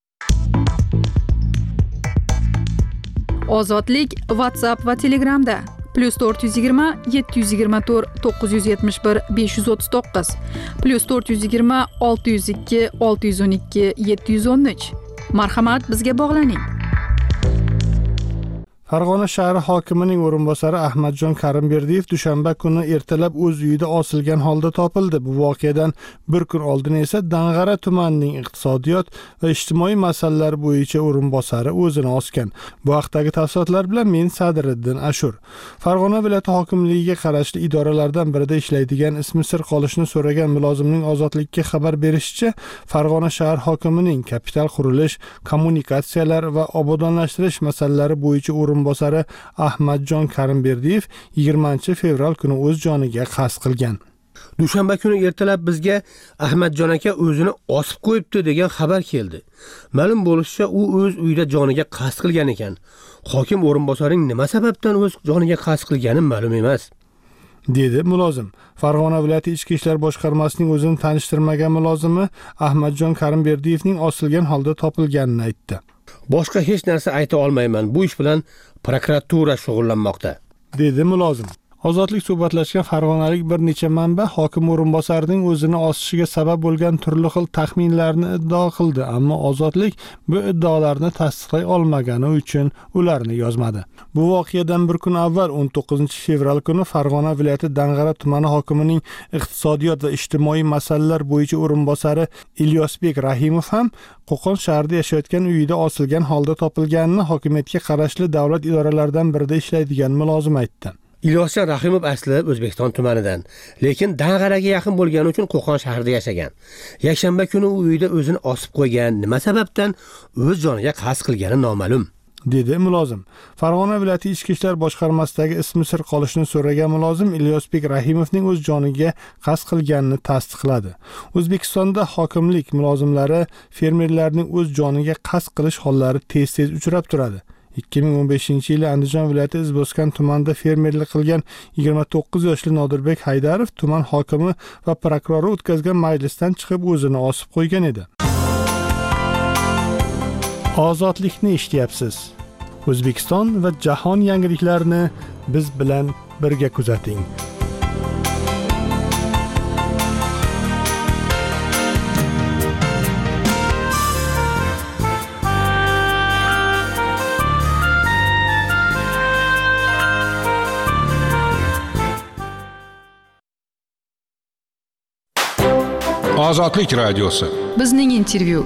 Ozodlik WhatsApp va Telegramda +420 724 971 539 +420 602 612 713. Marhamat, bizga bog'laning. Farg'ona shahri hokimining o'rinbosari Ahmadjon Karimberdiyev dushanba kuni ertalab o'z uyida osilgan holda topildi. Bu voqeadan bir kun oldin esa Dang'ara tumanining iqtisodiyot va ijtimoiy masalalar bo'yicha o'rinbosari o'zini osgan. Bu haqdagi tafsilotlar bilan men Sadriddin Ashur. Farg'ona viloyati hokimligiga qarashli idoralardan birida ishlaydigan ismi sir qolishni so'ragan mulozimning Ozodlikka xabar berishicha, Farg'ona shahar hokimining kapital qurilish, kommunikatsiyalar va obodonlashtirish masalalari bo'yicha o'rinbosari Ahmadjon Karimberdiyev 20 fevral kuni o'z joniga qasd qilgan. Dushanba kuni ertalab bizga Ahmadjon aka o'zini osib qo'yibdi degan xabar keldi. Ma'lum bo'lishicha, u o'z uyida joniga qasd qilgan ekan. Hokim o'rinbosarining nima sababdan o'z joniga qasd qilgani ma'lum emas, dedi mulozim. Farg'ona viloyati ichki ishlar boshqarmasining o'zini tanishtirmagan mulozimi Ahmadjon Karimberdiyevning osilgan holda topilganini aytdi. Boshqa hech narsa ayta olmayman. Bu ish bilan prokuratura shug'ullanmoqda, dedi mulozim. Ozodlik suhbatlashgan farg'onalik bir necha manba hokim o'rinbosarining o'zini osishiga sabab bo'lgan turli xil taxminlarni iddao qildi, ammo Ozodlik bu iddaolarni tasdiqlay olmagani uchun ularni yozmadi. Bu voqeadan bir kun avval 19 fevral kuni Farg'ona viloyati Dang'ara tumani hokimining iqtisodiyot va ijtimoiy masalalar bo'yicha o'rinbosari Ilyosbek Rahimov ham Qo'qon shahrida yashayotgan uyida osilgan holda topilganini hokimiyatga qarashli davlat idoralaridan birida ishlaydigan mulozim aytdi. Ilyosjon Rahimov asli O'zbekiston tumanidan, lekin Dang'araga yaqin bo'lgani uchun Qo'qon shahrida yashagan. Yakshanba kuni u uyda o'zini osib qo'ygan, nima sababdan o'z joniga qasd qilgani noma'lum, dedi mulozim. Farg'ona viloyati ichki ishlar boshqarmasidagi ismi sir qolishni so'ragan mulozim Ilyosbek Rahimovning o'z joniga qasd qilganini tasdiqladi. O'zbekistonda hokimlik mulozimlari fermerlarning o'z joniga qasd qilish hollari tez-tez uchrab turadi. 2015-yili Andijon viloyati Izboskan tumanida fermerlik qilgan 29 yoshli Nodirbek Haydarov tuman hokimi va prokurori o'tkazgan majlisdan chiqib o'zini osib qo'ygan edi. Ozodlikni eshityapsiz. O'zbekiston va jahon yangiliklarini biz bilan birga kuzating. Ozodlik radiosi. Bizning intervyu.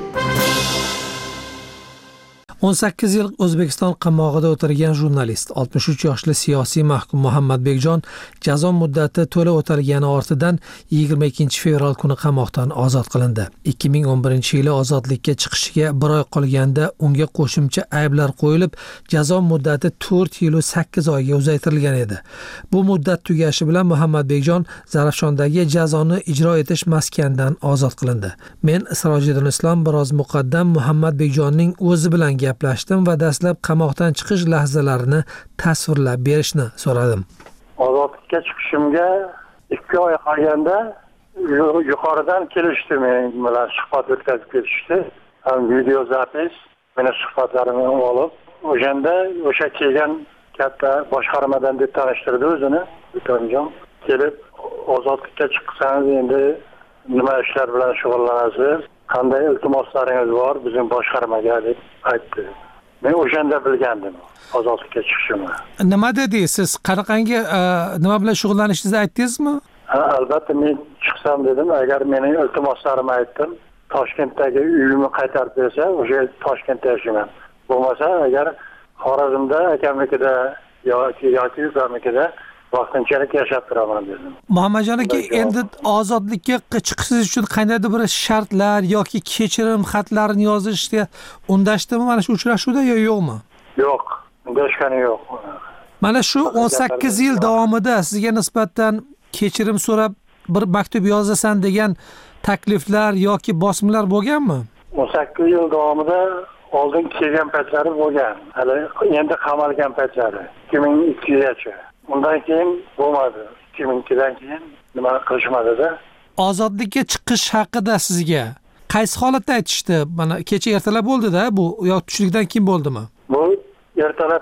18 yil O'zbekiston qamoqida o'tirgan jurnalist, 63 yoshli siyosiy mahkum Muhammadbekjon jazo muddati to'la o'talgani ortidan 22 fevral kuni qamoqdan ozod qilindi. 2011-yili ozodlikka chiqishiga bir oy qolganda unga qo'shimcha ayblar qo'yilib, jazo muddati 4 yil 8 oyga uzaytirilgan edi. Bu muddat tugashi bilan Muhammadbekjon Zarafshondagi jazoni ijro etish maskanidan ozod qilindi. Men Sirojiddin Islom biroz muqaddam Muhammadbekjonning o'zi bilan gaplashdim va dastlab qamoqdan chiqish lahzalarini tasvirlab berishni so'radim. Ozodlikka chiqishimga 2 oy qolganda yuqoridan kelishdi, men bilan suhbat o'tkazib ketishdi. Ham video zapis, meni suhbatlarimni olib, o'sha kelgan katta boshqarmadan deb tanishtirdi o'zini, Butonjon. Kelib, ozodlikka chiqsangiz endi nima ishlar bilan shug'ullanasiz? Qanday iltimoslaringiz bor bizning boshqarmaga deb aytdi. Men o'shanda bilgandim ozodlikka chiqishimni. Nima dedingiz siz? Qanaqangi nima bilan shug'ullanishingizni aytdingizmi? Albatta men chiqsam dedim, agar mening iltimoslarimni aytdim, Toshkentdagi uyimni qaytarib bersa, o'sha Toshkentda yashayman. Bo'lmasa, agar Xorazmda akamnikida yoki ukamnikida vaqtinchalik yashab turaman dedim. Muhammadjon aka, endi ozodlikka chiqishingiz uchun qandaydir bir shartlar yoki kechirim xatlarini yozishga undashdimi mana shu uchrashuvda yo'qmi? Yo'q, undashgani yo'q. Mana shu 18 yil davomida sizga nisbatan kechirim so'rab bir maktub yozasan degan takliflar yoki bosimlar bo'lganmi? 18 yil davomida oldin kelgan paytlari bo'lgan. Hali endi qamalgan paytlari 2002gacha. Undan keyin bo'lmadi. 2002dan keyin nima qilishmadi-da. Ozodlikka chiqish haqida sizga qaysi holatda aytishdi? Mana kecha ertalab bo'ldi-da, bu yo tushlikdan keyin bo'ldimi? Bu ertalab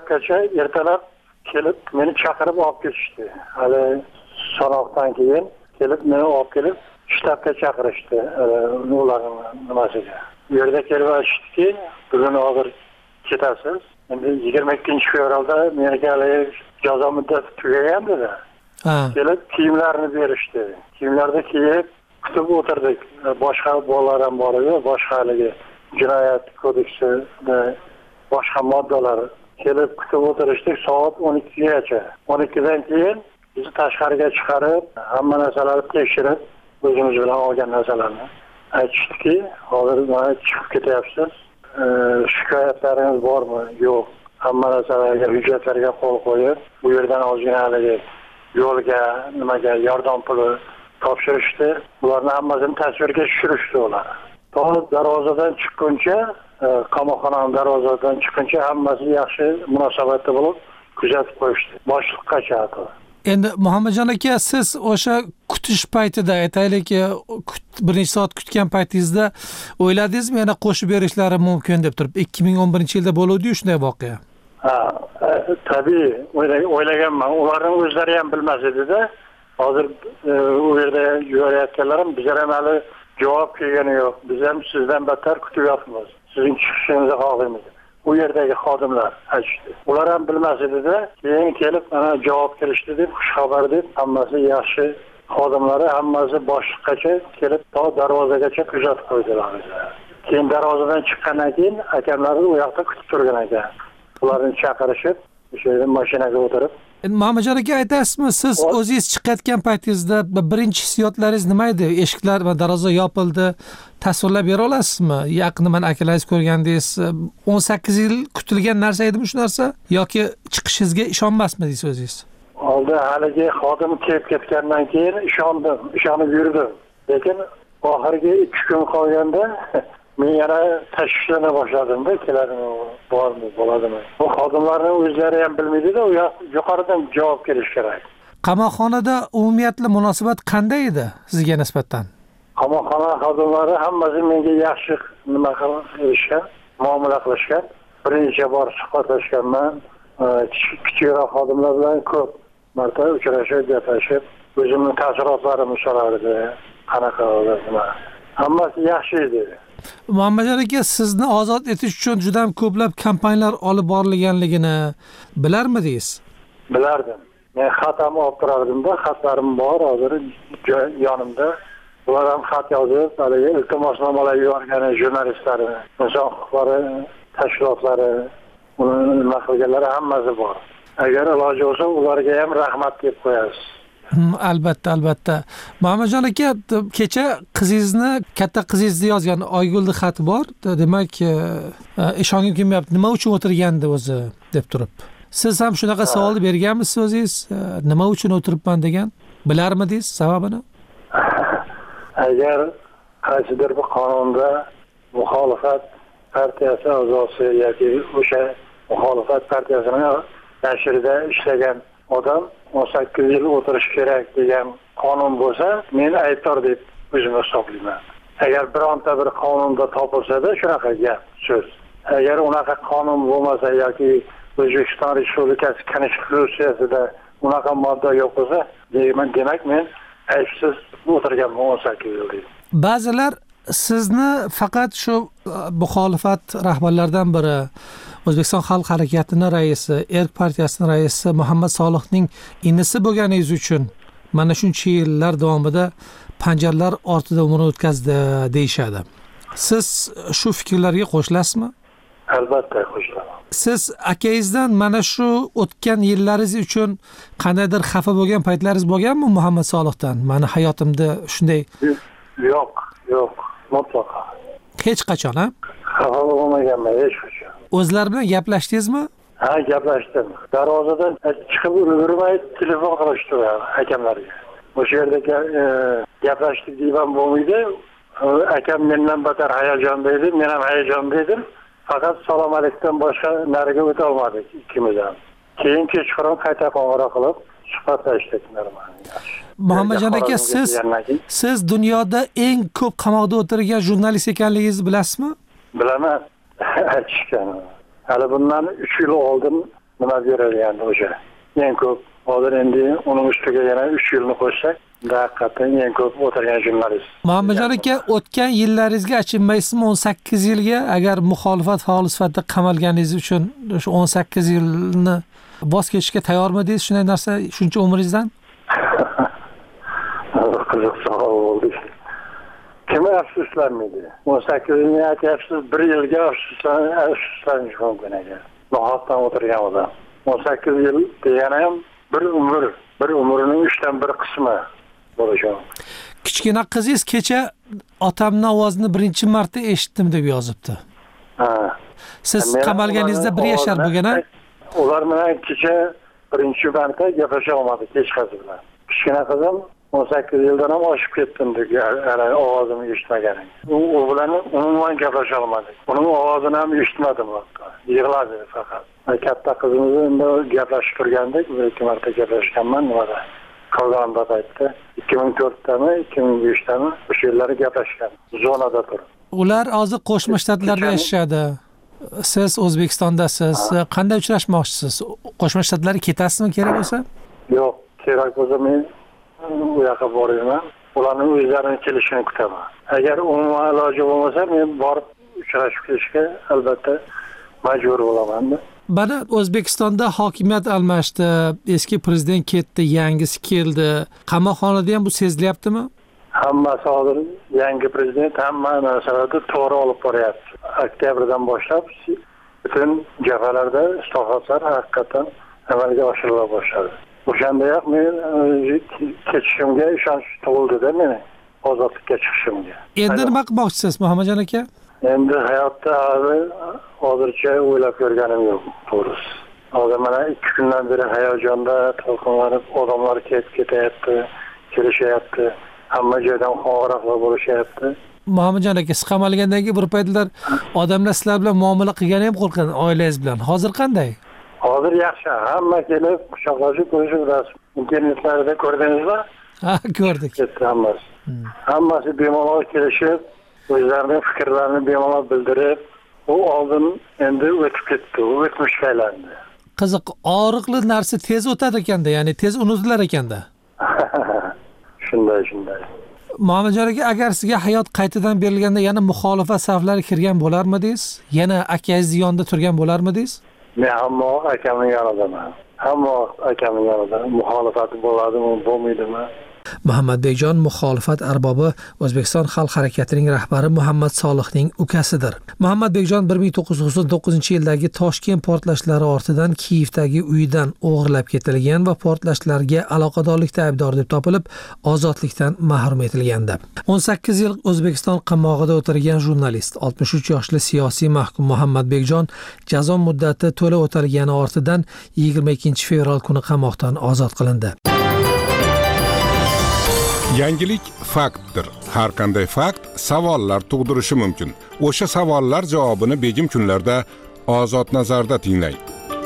kelib meni chaqirib olib ketishdi. Hali sanoqdan keyin kelib meni olib kelib shtabga chaqirishdi, ularning nimasiga. Bu yerda kelib aytishdiki, bugun hozir ketasiz. Endi 22 fevralda menga jazo muddati tugagandi-da. Kelib kiyimlarni berishdi. Kiyimlarni kiyib kutib o'tirdik. Boshqa bolalar ham bor edi, boshqa haligi jinoyat kodeksida boshqa moddalar kelib kutib o'tirishdik soat 12gacha. 12dan keyin bizni tashqariga chiqarib, hamma narsalarni tekshirib, o'zimiz bilan olgan narsalarni aytishdiki, hozir mana chiqib ketyapsiz. Shikoyatlaringiz bormi? Yo'q. Hamma narsalarga, hujjatlarga qo'l qo'yib, bu yerdan ozgina haligi yo'lga, nimaga yordam puli topshirishdi. Ularni hammasini tasvirga tushirishdi ular. To darvozadan chiqquncha, qamoqxonaning darvozasidan chiqquncha hammasi yaxshi munosabatda bo'lib kuzatib qo'yishdi. Boshliqqacha hatto. Endi Muhammadjon aka, siz o'sha kutish paytida, aytaylik, bir necha soat kutgan paytingizda o'yladingizmi yana qo'shib berishlari mumkin deb turib? 2011-yilda bo'ldi-yu shunday voqea. Tabii o'ylaganman. Ularning o'zlari ham bilmas edi-da. Hozir u yerda yurayotganlarim bizlar ham hali javob kelgani yo'q. Biz ham sizdan battar kutyapmiz. Sizning chiqishingizni xohlaymiz. U yerdagi xodimlar aytishdi. Ular ham bilmas edi-da, keyin kelib mana javob kelishdi deb xushxabar deb hammasi yaxshi xodimlari hammasi boshliqqacha kelib to darvozagacha kuzatib qo'ydilar. Keyin darvozadan chiqqandan keyin akamlar u yoqda kutib turgan ekan. Ularni chaqirishib, o'sha yerda mashinaga o'tirib. Endi Muhammadjon aka, aytasizmi, siz o'zingiz chiqayotgan paytingizda birinchi hissiyotlaringiz nima edi? Eshiklar va darvoza yopildi. Tasvirlab bera olasizmi? Yaqinda men akalaringiz ko'rgandingiz, 18 yil kutilgan narsa edimi shu narsa yoki chiqishingizga ishonmasmidingiz o'zingiz? Oldin haligi xodim kelib ketgandan keyin ishonib yurdim. Lekin oxirgi 2 kun qolganda men yana tashvishlana boshladim-da, keladimi, bormi, bo'ladimi? Bu xodimlarning o'zlari ham bilmaydi-da, u yuqoridan javob kelish kerak. Qamoqxonada umumiyatli munosabat qanday edi sizga nisbatan? Qamoqxona xodimlari hammasi menga yaxshi nima qilishgan. muomala qilishgan. Bir necha bor suhbatlashganman. Kichikroq xodimlar bilan ko'p marta uchrashib, gaplashib, o'zimning taassurotlarimni so'rardi. Qanaqa nima. Hammasi yaxshi edi. Muhammadjon aka, sizni ozod etish uchun juda ham ko'plab kampaniyalar olib borilganligini bilarmidingiz? Bilardim. Men xat ham olib turardim-da, xatlarim bor hozir yonimda. Ular ham xat yozib, haligi iltimosnomalar yuborgan jurnalistlarni, inson huquqlari tashkilotlari, uni nima qilganlari hammasi bor. Agar iloji bo'lsa, ularga ham rahmat deb qo'yasiz. Albatta. Muhammadjon aka, kecha qizingizni, katta qizingizni yozgan Oygulni xati bor. Demak, ishongim kelmayapti. Nima uchun o'tirgandi o'zi deb turib. Siz ham shunaqa savolni berganmisiz o'zingiz? Nima uchun o'tiribman degan? Bilarmidingiz sababini? Agar qaysidir bir qonunda muxolifat partiyasi a'zosi yoki o'sha muxolifat partiyasining nashrida ishlagan odam 18 yil o'tirish kerak degan qonun bo'lsa, men aybdor deb o'zimni hisoblayman. Agar bironta bir qonunda topilsa-da shunaqa gap, so'z. Agar unaqa qonun bo'lmasa yoki O'zbekiston Respublikasi Konstitutsiyasida unaqa modda yo'q bo'lsa, demak men aybsiz o'tirganman 18 yil deydi. Ba'zilar sizni faqat shu muxolifat rahbarlaridan biri, O'zbekiston Xalq harakatining raisi, Erk partiyasining raisi Muhammad Solihning inisi bo'lganingiz uchun mana shuncha yillar davomida panjaralar ortida umr o'tkazdi deyshadi. Siz shu fikrlarga qo'shilasizmi? Albatta qo'shilaman. Siz akangizdan mana shu o'tgan yillaringiz uchun qandaydir xafa bo'lgan paytlaringiz bo'lganmi Muhammad Solihdan? Mani hayotimda shunday Yo'q, mutlaqo. Hech qachon, ha? Xafa bo'lmaganman hech qachon. O'zlari bilan gaplashdingizmi? Ha, gaplashdim. Darvozadan chiqib ulgurmay telefon qilishdi akamlarga. O'sha yerda gaplashdik deyman bo'lmaydi. Akam mendan battar hayajonda edi, men ham hayajonda edim. Faqat salom alaykum boshqa nariga o'ta olmadik ikkimiz ham. Keyin kechqurun qayta qo'ng'iroq qilib suhbatlashdik normal. Muhammadjon aka, siz dunyoda eng ko'p qamoqda o'tirgan jurnalist ekanligingizni bilasizmi? Bilaman. Aytishgan. Hali bundan 3 yil oldin nima berilgandi o'sha. Eng ko'p hozir endi uning ustiga yana 3 yilni qo'shsak, haqiqatan eng ko'p o'tirgan jurnalist. Muhammadjon aka, o'tgan yillaringizga achinmaysizmi 18 yilga agar muxolifat faoli sifatida qamalganingiz uchun shu 18 yilni voz kechishga tayyormidingiz shunday narsa shuncha umringizdan? Qiziq savol bo'ldi. Kim afsuslanmaydi? 18 yilni aytyapsiz, 1 yilga afsuslanish mumkin ekan. Nohaqdan o'tirgan odam. 18 yil degani ham bir umrning 3dan 1 qismi bo'lishi. Kichkina qizingiz kecha otamning ovozini birinchi marta eshitdim deb yozibdi. Ha. Siz qamalganingizda 1 yashar bo'lgan-a? Ular bilan kecha birinchi marta gaplasha olmadik hech qaysi bilan. Kichkina qizim 18 yildan ham oshib ketdim deb ovozimni eshitmagan. U bilan umuman gaplasha olmadik. Uning ovozini ham eshitmadim hatto. Yig'ladi faqat. Katta qizimiz endi gaplashib turgandik, 2 marta gaplashganman nimada. Qolganda paytda 2004dami, 2005dami o'sha yillar gaplashgan. Zonada turib. Ular hozir Qo'shma Shtatlarda yashashadi. Siz O'zbekistondasiz. Qanday uchrashmoqchisiz? Qo'shma Shtatlarga ketasizmi kerak bo'lsa? Yo'q, kerak bo'lsa men u yoqqa boraman. Ularning o'zlarining kelishini kutaman. Agar umuman iloji bo'lmasa, men borib uchrashib kelishga albatta majbur bo'laman. Mana O'zbekistonda hokimiyat almashdi, eski prezident ketdi, yangisi keldi. Qamoqxonada ham bu sezilyaptimi? Hammasi hozir yangi prezident hamma narsalarni to'g'ri olib boryapti. Oktyabrdan boshlab butun jabhalarda islohotlar haqiqatan amalga oshirila boshladi. O'shandayoq men ketishimga ishonch tug'ildi-da meni ozodlikka chiqishimga. Endi nima qilmoqchisiz, Muhammadjon aka? Endi hayotda hozircha o'ylab ko'rganim yo'q, to'g'risi. Hozir mana 2 kundan beri hayajonda to'lqinlanib, odamlar ketib ketyapti, kelishyapti, hamma joydan qo'ng'iroqlar bo'lishyapti. Muhammadjon aka, siz qamalgandagi bir paytlar odamlar sizlar bilan muomala qilgani ham qo'rqgan, oilangiz bilan. Hozir qanday? Hozir yaxshi. Hamma kelib, quchoqlashib ko'rishib, internetlarda ko'rdingizmi? Ha, ko'rdik. Hammasi bemalol kelishib, o'zlarining fikrlarini bemalol bildirib, u oldin endi o'tib ketdi, u o'tmishga aylandi. Qiziq, og'riqli narsa tez o'tadi ekanda, ya'ni tez unutilar ekanda. Shunday. Muhammadjon aka, agar sizga hayot qaytadan berilganda yana muxolifat saflariga kirgan bo'larmidingiz? Yana akangiz yonida turgan bo'larmidingiz? Men hamma akamning yonidaman. Hamma akamning yonida. Muxolifati bo'ladimi, bo'lmaydimi? Muhammadbekjon muxolifat arbobi O'zbekiston xalq harakatining rahbari Muhammad Solihning ukasidir. Muhammadbekjon 1999-yildagi Toshkent portlashlari ortidan Kiyevdagi uyidan o'g'irlab ketilgan va portlashlarga aloqadorlikda aybdor deb topilib, ozodlikdan mahrum etilgandi. 18 yil O'zbekiston qamoqida o'tirgan jurnalist, 63 yoshli siyosiy mahkum Muhammadbekjon jazo muddati to'la o'talgani ortidan 22 fevral kuni qamoqdan ozod qilindi. Yangilik faktdir. Har qanday fakt savollar tug'dirishi mumkin. O'sha savollar javobini begim kunlarda Ozod nazarda tinglang.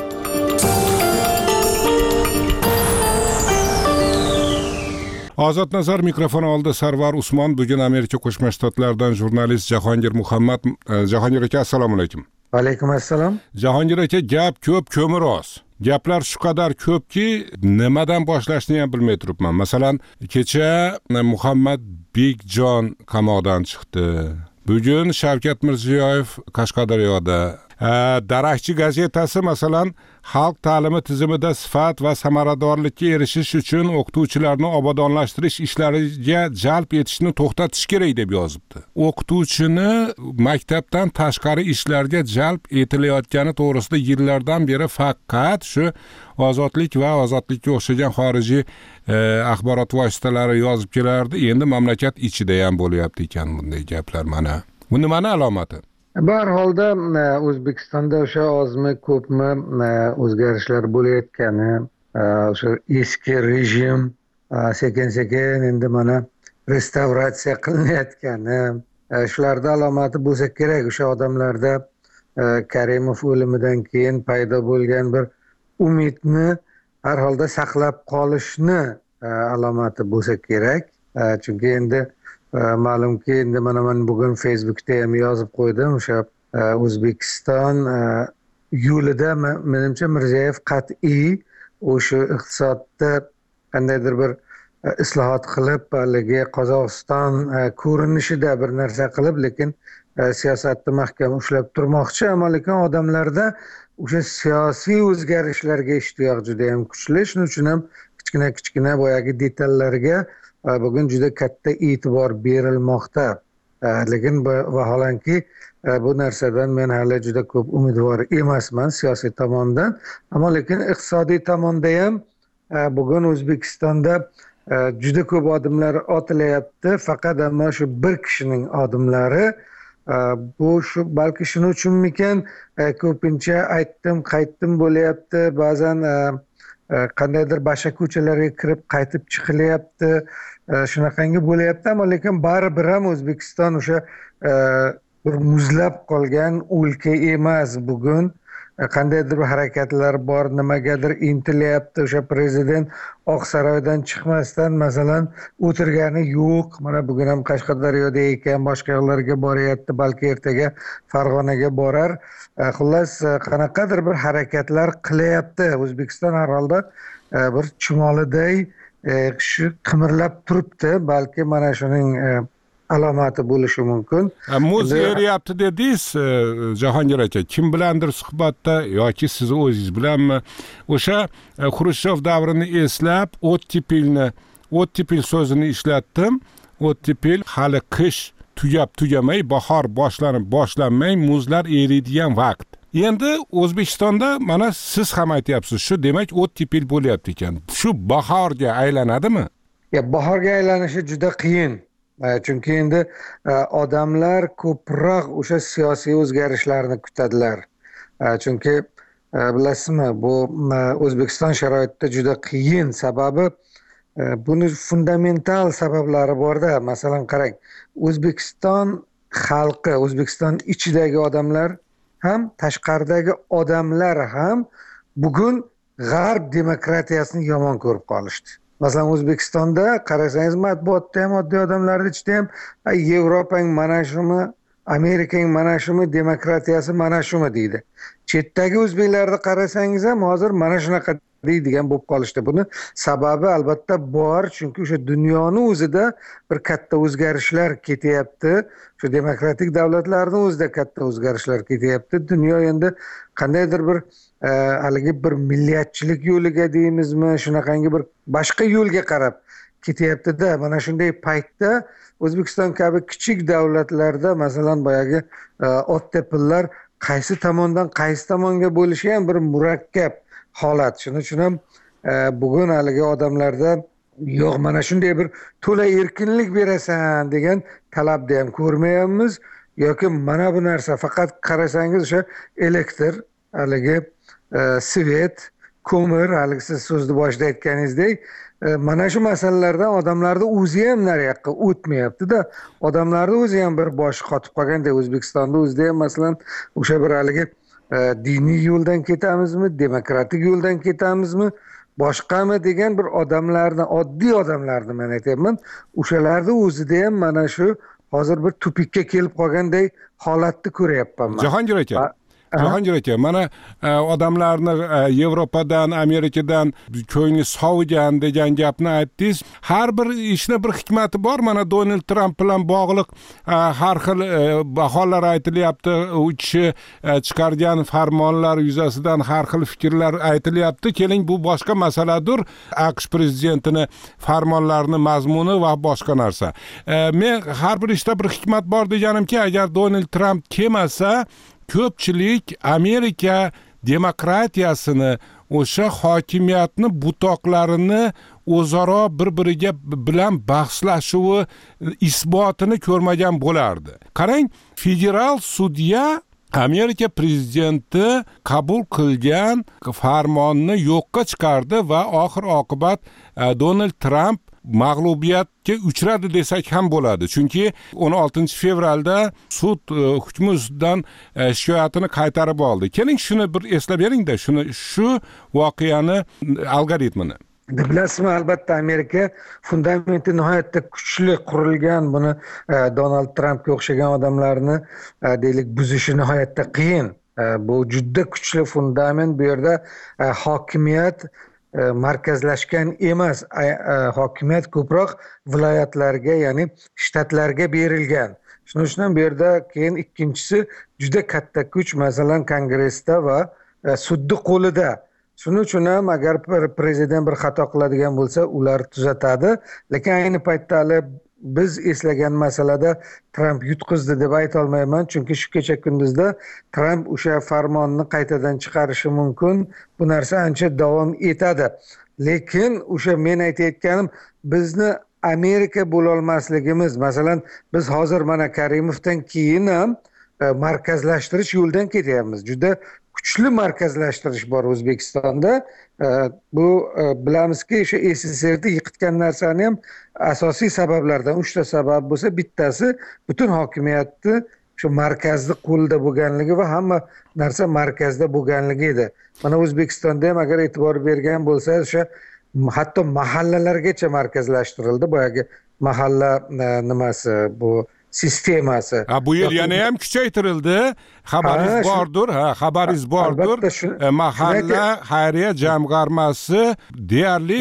Ozod nazar mikrofon oldi Sarvar Usmon. Bugun Amerika Qo'shma Shtatlaridan jurnalist Jahongir Muhammad. Jahongir aka, assalomu alaykum. Alaykum assalom. Jahongir aka, gap ko'p, ko'mir oz. Gaplar shu qadar ko'pki, nimadan boshlashni ham bilmay turibman. Masalan, kecha Muhammadbekjon qamoqdan chiqdi. Bugun Shavkat Mirziyoyev Qashqadaryoda. Daraxtchi gazetasi masalan xalq ta'limi tizimida sifat va samaradorlikka erishish uchun o'qituvchilarni obodonlashtirish ishlariga jalb etishni to'xtatish kerak deb yozibdi. O'qituvchini maktabdan tashqari ishlarga jalb etilayotgani to'g'risida yillardan beri faqat shu Ozodlik va Ozodlikka o'xshagan xorijiy axborot vositalari yozib kelardi. Endi mamlakat ichida ham bo'lyapti ekan bunday gaplar mana. Bu nimani alomati? Har holda O'zbekistonda o'sha ozmi ko'pmi o'zgarishlar bo'layotgani, o'sha eski rejim sekin-sekin endi mana restavratsiya qilinayotgani, shularda alomati bo'lsa kerak. O'sha odamlarda Karimov o'limidan keyin paydo bo'lgan bir umidni har holda saqlab qolishni alomati bo'lsa kerak. Chunki endi ma'lumki, endi mana men bugun Facebookda ham yozib qo'ydim, o'sha O'zbekiston yo'lida menimcha Mirziyoyev qat'iy o'sha iqtisodda qandaydir bir islohot qilib, haligi Qozog'iston ko'rinishida bir narsa qilib, lekin siyosatni mahkam ushlab turmoqchi, ammo lekin odamlarda o'sha siyosiy o'zgarishlarga ishtiyoq juda ham kuchli. Shuning uchun ham kichkina boyagi detallarga bugun juda katta e'tibor berilmoqda. Lekin vaholanki bu narsadan men hali juda ko'p umidvor emasman siyosiy tomondan. Ammo lekin iqtisodiy tomonda ham bugun O'zbekistonda juda ko'p odamlar otilayapti. Faqat ammo shu bir kishining odamlari bu shu balki shuning uchunmikan ko'pincha aytdim, qaytdim bo'layapti. Ba'zan qandaydir boshqa ko'chalarga kirib qaytib chiqilyapti. Shunaqangi bo'layapti, ammo lekin baribir ham O'zbekiston o'sha bir muzlab qolgan o'lka emas. Bugun qandaydir bir harakatlar bor, nimagadir intilyapti. O'sha prezident Oqsaroydan chiqmasdan masalan o'tirgani yo'q. Mana bugun ham Qashqadaryoda ekan, boshqa yo'llarga boryapti, balki ertaga Farg'onaga borar. Xullas, qanaqadir bir harakatlar qilyapti. O'zbekiston har holda bir chumoliday shu qimirlab turibdi. Balki mana shuning alomati bo'lishi mumkin. Muz eriyapti dedingiz Jahongir aka. Kim bilandir suhbatda yoki siz o'zingiz bilanmi o'sha Xrushchev davrini eslab ottepil so'zini ishlatdim. Ottepil hali qish tugamay, bahor boshlanmay muzlar eriydigan vaqt. Endi O'zbekistonda mana siz ham aytyapsiz, shu demak ottepil bo'lyapti ekan. Shu bahorga aylanadimi? Bahorga aylanishi juda qiyin. Chunki endi odamlar ko'proq o'sha siyosiy o'zgarishlarni kutadilar. Chunki bilasizmi, bu O'zbekiston sharoitida juda qiyin. Sababi buni fundamental sabablari borda. Masalan, qarang, O'zbekiston xalqi, O'zbekiston ichidagi odamlar ham, tashqaridagi odamlar ham bugun g'arb demokratiyasini yomon ko'rib qolishdi. Masalan, O'zbekistonda qarasangiz matbuotda ham, oddiy odamlar ichida ham Yevropang mana shumi, Amerikaning mana shumi, demokratiyasi mana shumi deydi. Chetdagi o'zbeklarni qarasangiz ham hozir mana shunaqa deydigan bo'lib qolishdi. Buni sababi albatta bor, chunki o'sha dunyoni o'zida bir katta o'zgarishlar ketyapti. Shu demokratik davlatlarning o'zida katta o'zgarishlar ketyapti. Dunyo endi qandaydir bir haligi bir milliyatchilik yo'liga deymizmi, shunaqangi bir boshqa yo'lga qarab ketyapti-da. Mana shunday paytda O'zbekiston kabi kichik davlatlarda masalan boyagi ottepillar qaysi tomonga bo'lishi ham bir murakkab holat. Shuning uchun ham bugun haligi odamlarda yo'q mana shunday bir to'la erkinlik berasan degan talabni ham ko'rmayapmiz yoki mana bu narsa faqat qarasangiz o'sha elektr, haligi svet, ko'mir, haligi siz so'zni boshida aytganingizdek mana shu masalalardan odamlarni o'zi ham nariyoqqa o'tmayapti-da. Odamlarni o'zi ham bir boshi qotib qolganda O'zbekistonda o'zida ham masalan o'sha bir haligi diniy yo'ldan ketamizmi, demokratik yo'ldan ketamizmi, boshqami degan bir odamlarni, oddiy odamlarni men aytyapman, o'shalarni o'zida ham mana shu hozir bir tupikka kelib qolganday holatni ko'ryapman men. Jahongir aka, mana odamlarni Yevropadan, Amerikadan ko'ngli sovigan degan gapni aytdingiz. Har bir ishni bir hikmati bor. Mana Donald Trump bilan bog'liq har xil bahonalar aytilyapti. U kishi chiqargan farmonlar yuzasidan har xil fikrlar aytilyapti. Keling, bu boshqa masaladir. AQSh prezidentining farmonlarini mazmuni va boshqa narsa. Men har bir ishda bir hikmat bor deganimki, agar Donald Trump kelmasa, ko'pchilik Amerika demokratiyasini, o'sha hokimiyatni butoqlarini o'zaro bir-biriga bilan bahslashuvi isbotini ko'rmagan bo'lardi. Qarang, federal sudya Amerika prezidenti qabul qilgan farmonni yo'qqa chiqardi va oxir oqibat Donald Trump mag'lubiyatga uchradi desak ham bo'ladi. Chunki 16 fevralda sud hukmidan shikoyatini qaytarib oldi. Keling shuni bir eslab bering-da, shu voqeani algoritmini. Bilasizmi, albatta Amerika fundamenti nihoyatda kuchli qurilgan. Buni Donald Trampga o'xshagan odamlarni deylik buzishi nihoyatda qiyin. Bu juda kuchli fundament. Bu yerda hokimiyat markazlashgan emas, hokimiyat ko'proq viloyatlarga, ya'ni shtatlarga berilgan. Shuning uchun bu yerda keyin ikkinchisi juda katta kuch, masalan Kongressda va sudni qo'lida. Shuning uchun ham agar prezident bir xato qiladigan bo'lsa, ular tuzatadi. Lekin ayni paytda hali biz eslagan masalada Trump yutqizdi deb ayta olmayman, chunki shu kecha kunduzda Trump o'sha farmonni qaytadan chiqarishi mumkin. Bu narsa ancha davom etadi. Lekin o'sha men aytayotganim, bizni Amerika bo'la olmasligimiz, masalan biz hozir mana Karimovdan keyin ham markazlashtirish yo'ldan ketyapmiz. Juda kuchli markazlashtirish bor O'zbekistonda. Bu bilamizki, o'sha SSR'ni yiqitgan narsani ham asosiy sabablardan 3 ta sabab bo'lsa, bittasi butun hokimiyatni shu markazning qo'lida bo'lganligi va hamma narsa markazda bo'lganligi edi. Mana O'zbekistonda ham agar e'tibor bergan bo'lsa, o'sha hatto mahallalargacha markazlashtirildi. Boyagi mahalla nimasi bu sistemasi. Bu yil yana ham kuchaytirildi. Xabaringiz bordir, xabaringiz bordir. Mahalla xayriya jamg'armasi deyarli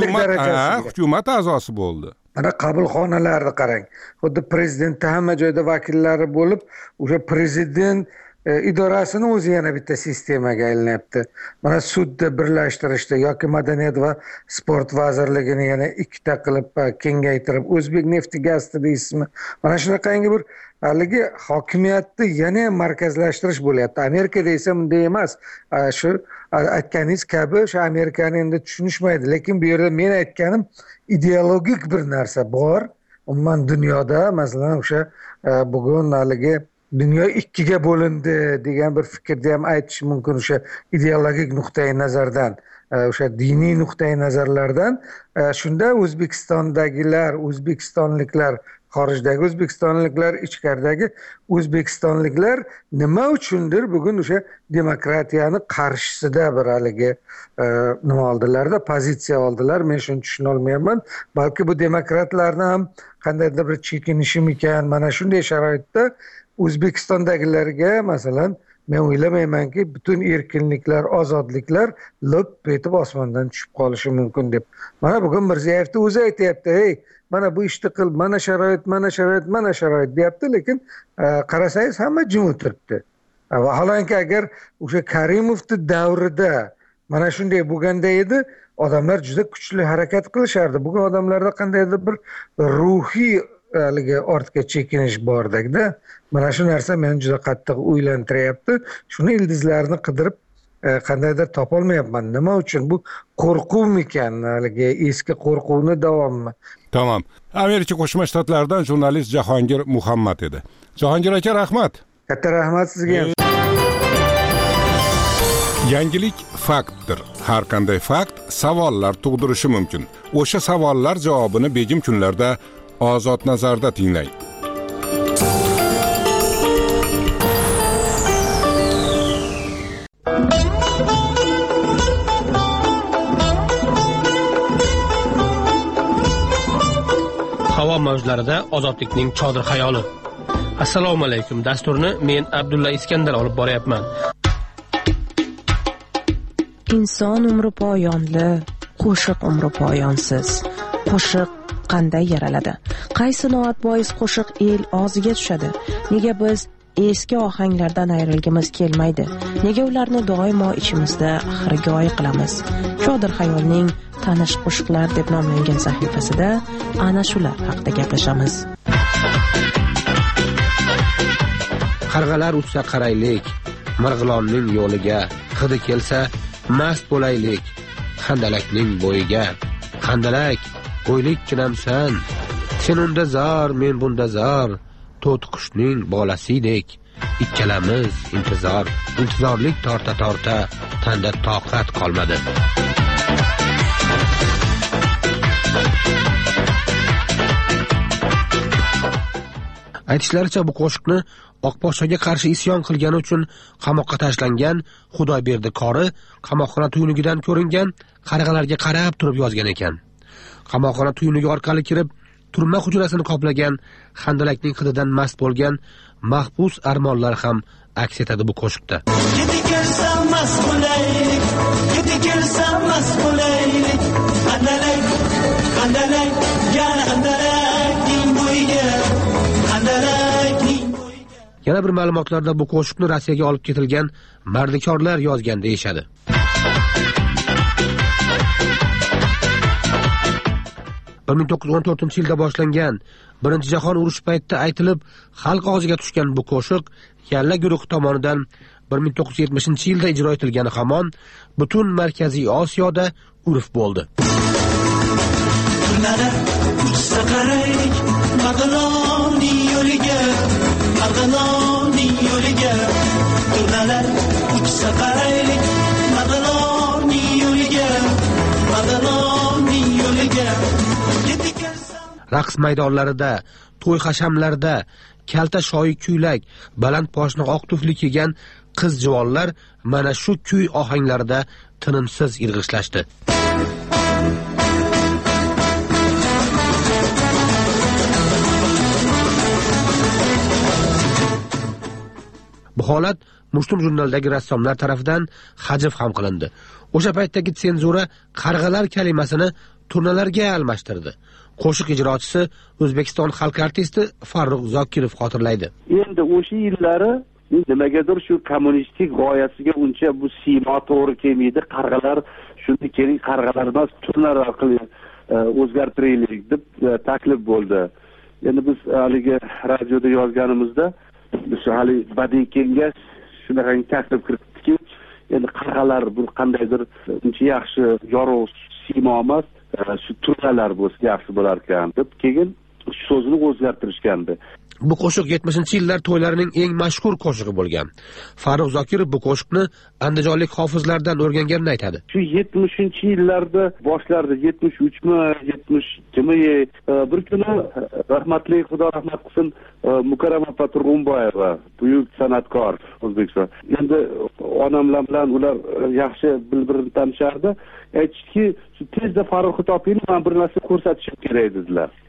hukumat a'zosi bo'ldi. Mana qabulxonalarni qarang. Xuddi prezidentda hamma joyda vakillari bo'lib, o'sha prezident idorasini o'zi yana bitta sistemaga aylanyapti. Mana sudni birlashtirishda yoki madaniyat va sport vazirligini yana ikkita qilib kengaytirib, O'zbek nefti gazda deysizmi? Mana shunaqangi bir haligi hokimiyatni yana ham markazlashtirish bo'lyapti. Amerikada esa bunday emas. Shu aytganingiz kabi shu Amerikani endi tushunishmaydi. Lekin bu yerda men aytganim ideologik bir narsa bor. Umuman dunyoda masalan o'sha bugun haligi dunyo ikkiga bo'lindi degan bir fikrda ham aytish mumkin, o'sha ideologik nuqtai nazardan, o'sha diniy nuqtai nazarlardan. Shunda O'zbekistondagilar, o'zbekistonliklar, xorijdagi o'zbekistonliklar, ichkaridagi o'zbekistonliklar nima uchundir bugun o'sha demokratiyani qarshisida bir haligi nima oldilarda, pozitsiya oldilar. Men shuni tushuna olmayapman. Balki bu demokratlarni ham qandaydir bir chekinishim ekan. Mana shunday sharoitda O'zbekistondagilarga masalan men o'ylamaymanki butun erkinliklar, ozodliklar lop etib osmondan tushib qolishi mumkin deb. Mana bugun Mirziyoyevning o'zi aytayapti, "Hey, mana bu ishni qil, mana sharoit deyapti, lekin qarasangiz hamma jim o'tiribdi." Vaholanki agar o'sha Karimovning davrida mana shunday bo'lganda edi, odamlar juda kuchli harakat qilishardi. Bugun odamlarda qandaydir bir ruhiy haligi ortga chekinish bordagida. Mana shu narsa meni juda qattiq o'ylantiryapti. Shuni ildizlarni qidirib qandaydir topolmayapman. Nima uchun bu qo'rquvmikan, haligi eski qo'rquvni davommi? Tamam. Amerika Qo'shma Shtatlaridan jurnalist Jahongir Muhammad edi. Jahongir aka, rahmat. Katta rahmat sizga. Yangilik faktdir. Har qanday fakt savollar tug'dirishi mumkin. O'sha savollar javobini begim kunlarda Ozod nazarda tinglang. Havo mavjlarida ozodlikning chodir xayoli. Assalomu alaykum. Dasturni men Abdulla Iskandar olib boryapman. Inson umri poyonli, qo'shiq umri poyonsiz. Qo'shiq qanday yaraladi? Qaysi noat bois qo'shiq el og'ziga tushadi? Nega biz eski ohanglardan ayrilgimiz kelmaydi? Nega ularni doimo ichimizda xirgoyi qilamiz? Chodir xayolning tanish qo'shiqlar deb nomlangan sahifasida ana shular haqida gaplashamiz. Qarg'alar uchsa qaraylik, Marg'ilonning yo'liga, hidi kelsa mast bo'laylik, Handalakning bo'yiga. Handalak, o'ylikkinamsan, sen unda zar, men bunda zar, to'tiqushning bolasiydek. Ikkalamiz intizorlik torta, tanda toqat qolmadi. Aytishlaricha bu qo'shiqni Oqpodshoga qarshi isyon qilgani uchun qamoqqa tashlangan Xudoyberdi qori qamoqxona tuynugidan ko'ringan qarg'alarga qarab turib yozgan ekan. Qamoqxona tuynugi orqali kirib, turma hujrasini qoplagan Handalakning hididan mast bo'lgan mahbus armonlar ham aks etadi bu qo'shiqda. Yana bir ma'lumotlarda bu qo'shiqni Rossiyaga olib ketilgan mardikorlar yozgan deyishadi. ...1914-yilda boshlangan Birinchi jahon urushi paytida aytilib, xalq og'ziga tushgan bu qo'shiq Yalla guruhi tomonidan 1970-yilda ijro etilgani hamon butun Markaziy Osiyoda urf bo'ldi. Raqs maydonlarida, to'y hashamlarda, kalta shoyi kuylak, baland poshna oq tufli kiygan qiz juvonlar mana shu kuy ohanglarida tinimsiz irg'ishlashdi. Bu holat Mushtum jurnalidagi rassomlar tarafidan hajv ham qilindi. O'sha paytdagi senzura qarg'alar kalimasini turnalarga almashtirdi. Qo'shiq ijrochisi O'zbekiston xalq artisti Farruh Zokirov xotirlaydi. Endi o'sha yillari nimagadir shu kommunistik g'oyasiga uncha bu siymo to'g'ri kelmaydi. Qarg'alar shunday keling, qarg'alar emas, turnalar orqali o'zgartiraylik deb taklif bo'ldi. Endi biz haligi radioda yozganimizda biz hali badiiy kengash shunaqa taklif kiritdiki, endi qarg'alar bu qandaydir uncha yaxshi yorug' siymo emas, shu turnalar bo'lsa yaxshi bo'lar ekan deb keyin so'zini o'zgartirishgandi. Bu qo'shiq 70-yillar to'ylarining eng mashhur qo'shig'i bo'lgan. Farruh Zokirov bu qo'shiqni andijonlik hofizlardan o'rganganini aytadi. Shu 70-yillarda boshlarda 73mi, 72mi bir kuni rahmatli Xudo rahmat qilsin Mukarrama Turg'unboyeva, buyuk san'atkor O'zbekiston. Endi onamlar bilan ular yaxshi bir-birini tanishardi. Aytishdiki, tezda Farruhni toping, men bir narsa ko'rsatishim kerak dedilar.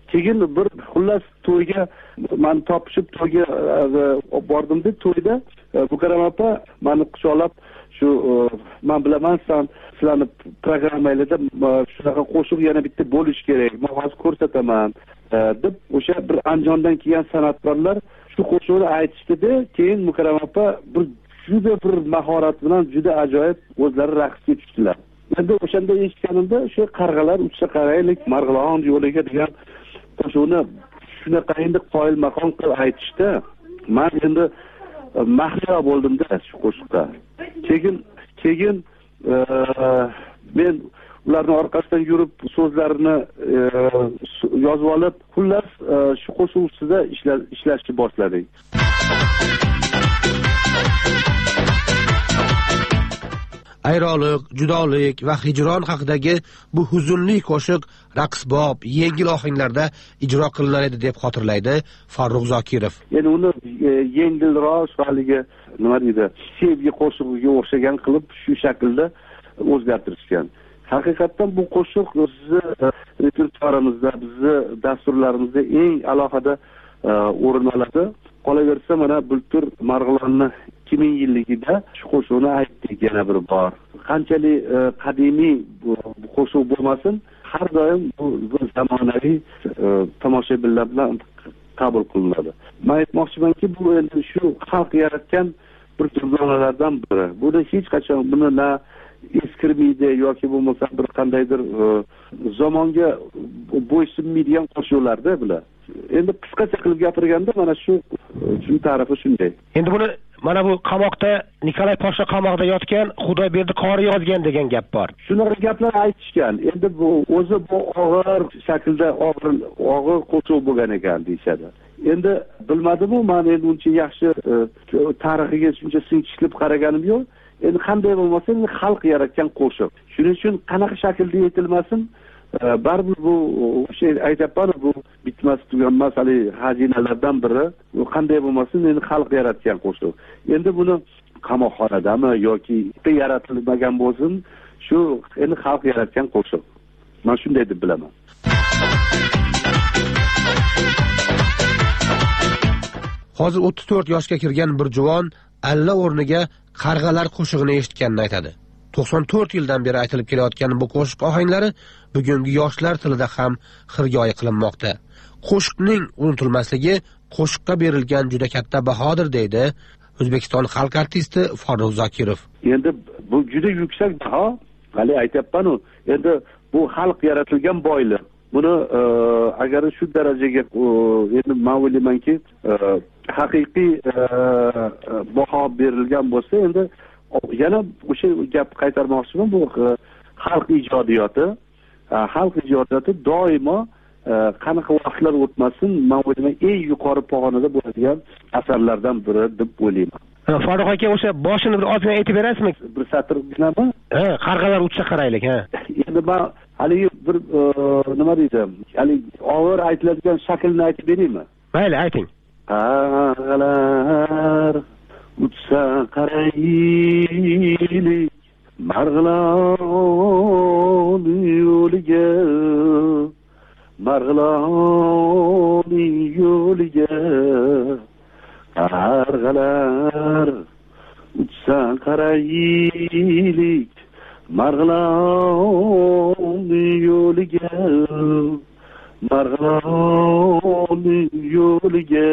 keyin bir xullas to'yga men topishib to'yga bordimda, to'yda Mukarram opa meni quchoqlab shu men bilaman sen sizlarni programmanglarda shunaqa qo'shiq yana bitta bo'lish kerak, men hozir ko'rsataman deb o'sha bir Andijondan kelgan san'atkorlar shu qo'shiqni aytishdida, keyin Mukarram opa juda bir mahorat bilan juda ajoyib o'zlari raqsga tushdilar. Endi o'shanda eshitganimda o'sha qarg'alar uchsa qaraylik Marg'ilon yo'liga degan qo'shiqni shunaqa endi qoyil maqom qilib aytishdi. Men endi mahliyo bo'ldimda shu qo'shiqqa. Keyin men ularning orqasidan yurib so'zlarini yozib olib, xullas shu qo'shiq ustida ishlashni boshladik. Ayroqlik, judolik va hijron haqidagi bu huzunli qo'shiq raqsbob, yengil ohanglarda ijro qilinar edi deb xotirlaydi Farruh Zokirov. Ya'ni uni yengilroq, haligi nima deydi, sevgi qo'shig'iga o'xshagan qilib shu shaklda o'zgartirishgan. Haqiqatan bu qo'shiq bizni repertuarimizda, bizni dasturlarimizda eng alohida o'rin oladi. Qolaversa mana Bultur Marg'ilonni 2000-yilligida shu qo'shiqni aytdik yana bir bor. Qanchalik qadimiy qo'shiq bo'lmasin, har doim bu zamonaviy tomoshabinlar bilan qabul qilinadi. Men aytmoqchimanki, bu endi shu xalq yaratgan bir turzonalardan biri. Buni hech qachon buni na eskirmaydi yoki bo'lmasa bir qandaydir zamonga bo'ysunmaydigan qo'shiqlarda bular. Endi qisqacha qilib gapirganda mana shu ta'rifi shunday. Endi buni mana bu qamoqda Nikolay Poshsha qamoqda yotgan Xudoyberdi qori yozgan degan gap bor. Shunaqa gaplar aytishgan. Endi bu o'zi bu og'ir shaklda og'ir qo'shiq bo'lgan ekan deyshadi. Endi bilmadim-u, men endi uncha yaxshi tarixiga shuncha sinchishib qaraganim yo'q. Endi qanday bo'lmasa, xalq yaratgan qo'shiq. Shuning uchun qanaqa shaklda yetilmasin, baribir bu o'sha aytapman, bu bitmas tuganmas xazinalardan biri. Bu qanday bo'lmasin, endi xalq yaratgan qo'shiq. Endi buni qamoqxonadami yoki yaratilmagan bo'lsin, shu endi xalq yaratgan qo'shiq. Men shunday deb bilaman. Hozir 34 yoshga kirgan bir juvon alla o'rniga qarg'alar qo'shig'ini eshitganini aytadi. 94 yildan beri aytilib kelayotgan bu qo'shiq ohanglari bugungi yoshlar tilida ham xirgoyi qilinmoqda. Qo'shiqning unutilmasligi qo'shiqqa berilgan juda katta bahodir deydi O'zbekiston xalq artisti Farruh Zokirov. Endi bu juda yuksak baho. Hali aytayapman-ku, endi bu xalq yaratilgan boylik. Buni agar shu darajaga endi men o'ylaymanki, haqiqiy baho berilgan bo'lsa, endi yana o'sha gap qaytarmoqchiman, bu xalq ijodiyoti. Xalq ijodiyoti doimo qanaqa vaqtlar o'tmasin, men o'ylayman eng yuqori pog'onada bo'ladigan asarlardan biri deb o'ylayman. Farruh aka, o'sha boshini bir ozgina aytib berasizmi? Bir satrginami? Qarg'alar uchsa qaraylik, Endi men haligi bir nima deydi? Haligi og'ir aytiladigan shaklni aytib beraymi? Mayli, ayting. Qarg'alar uchsa qaraylik, Marg'ilon yo'liga, Marg'ilon yo'liga. Qarg'alar uchsa qaraylik, Marg'ilon yo'liga, Marg'ilon yo'liga.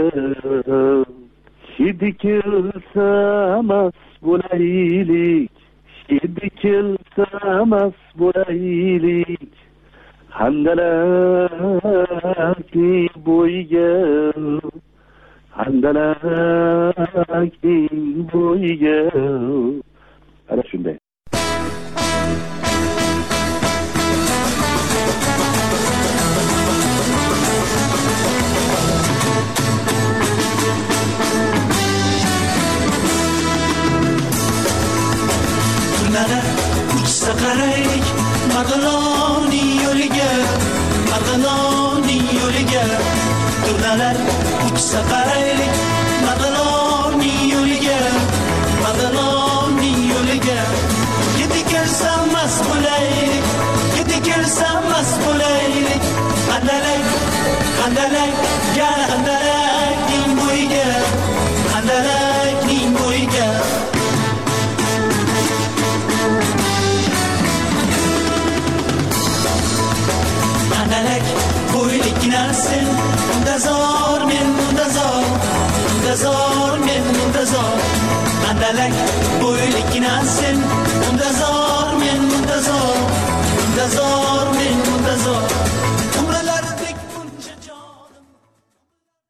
Hidi kelsa mas bo'laylik, hidi kelsa mas bo'laylik, handalakning bo'yiga, handalakning bo'yiga. Ana shunday. Uchsa qaraylik, Marg'ilon yo'liga, Marg'ilon yo'liga. Turnalar uchsa qaraylik, Marg'ilon yo'liga, Marg'ilon yo'liga. Yedi kelsa mas bo'laylik, yedi kelsa mas bo'laylik. Handalak handalak yana handalakning bo'yiga handalakning bo'yiga handalak bo'yliknasin muntazor men muntazor muntazor men muntazor handalak bo'yliknasin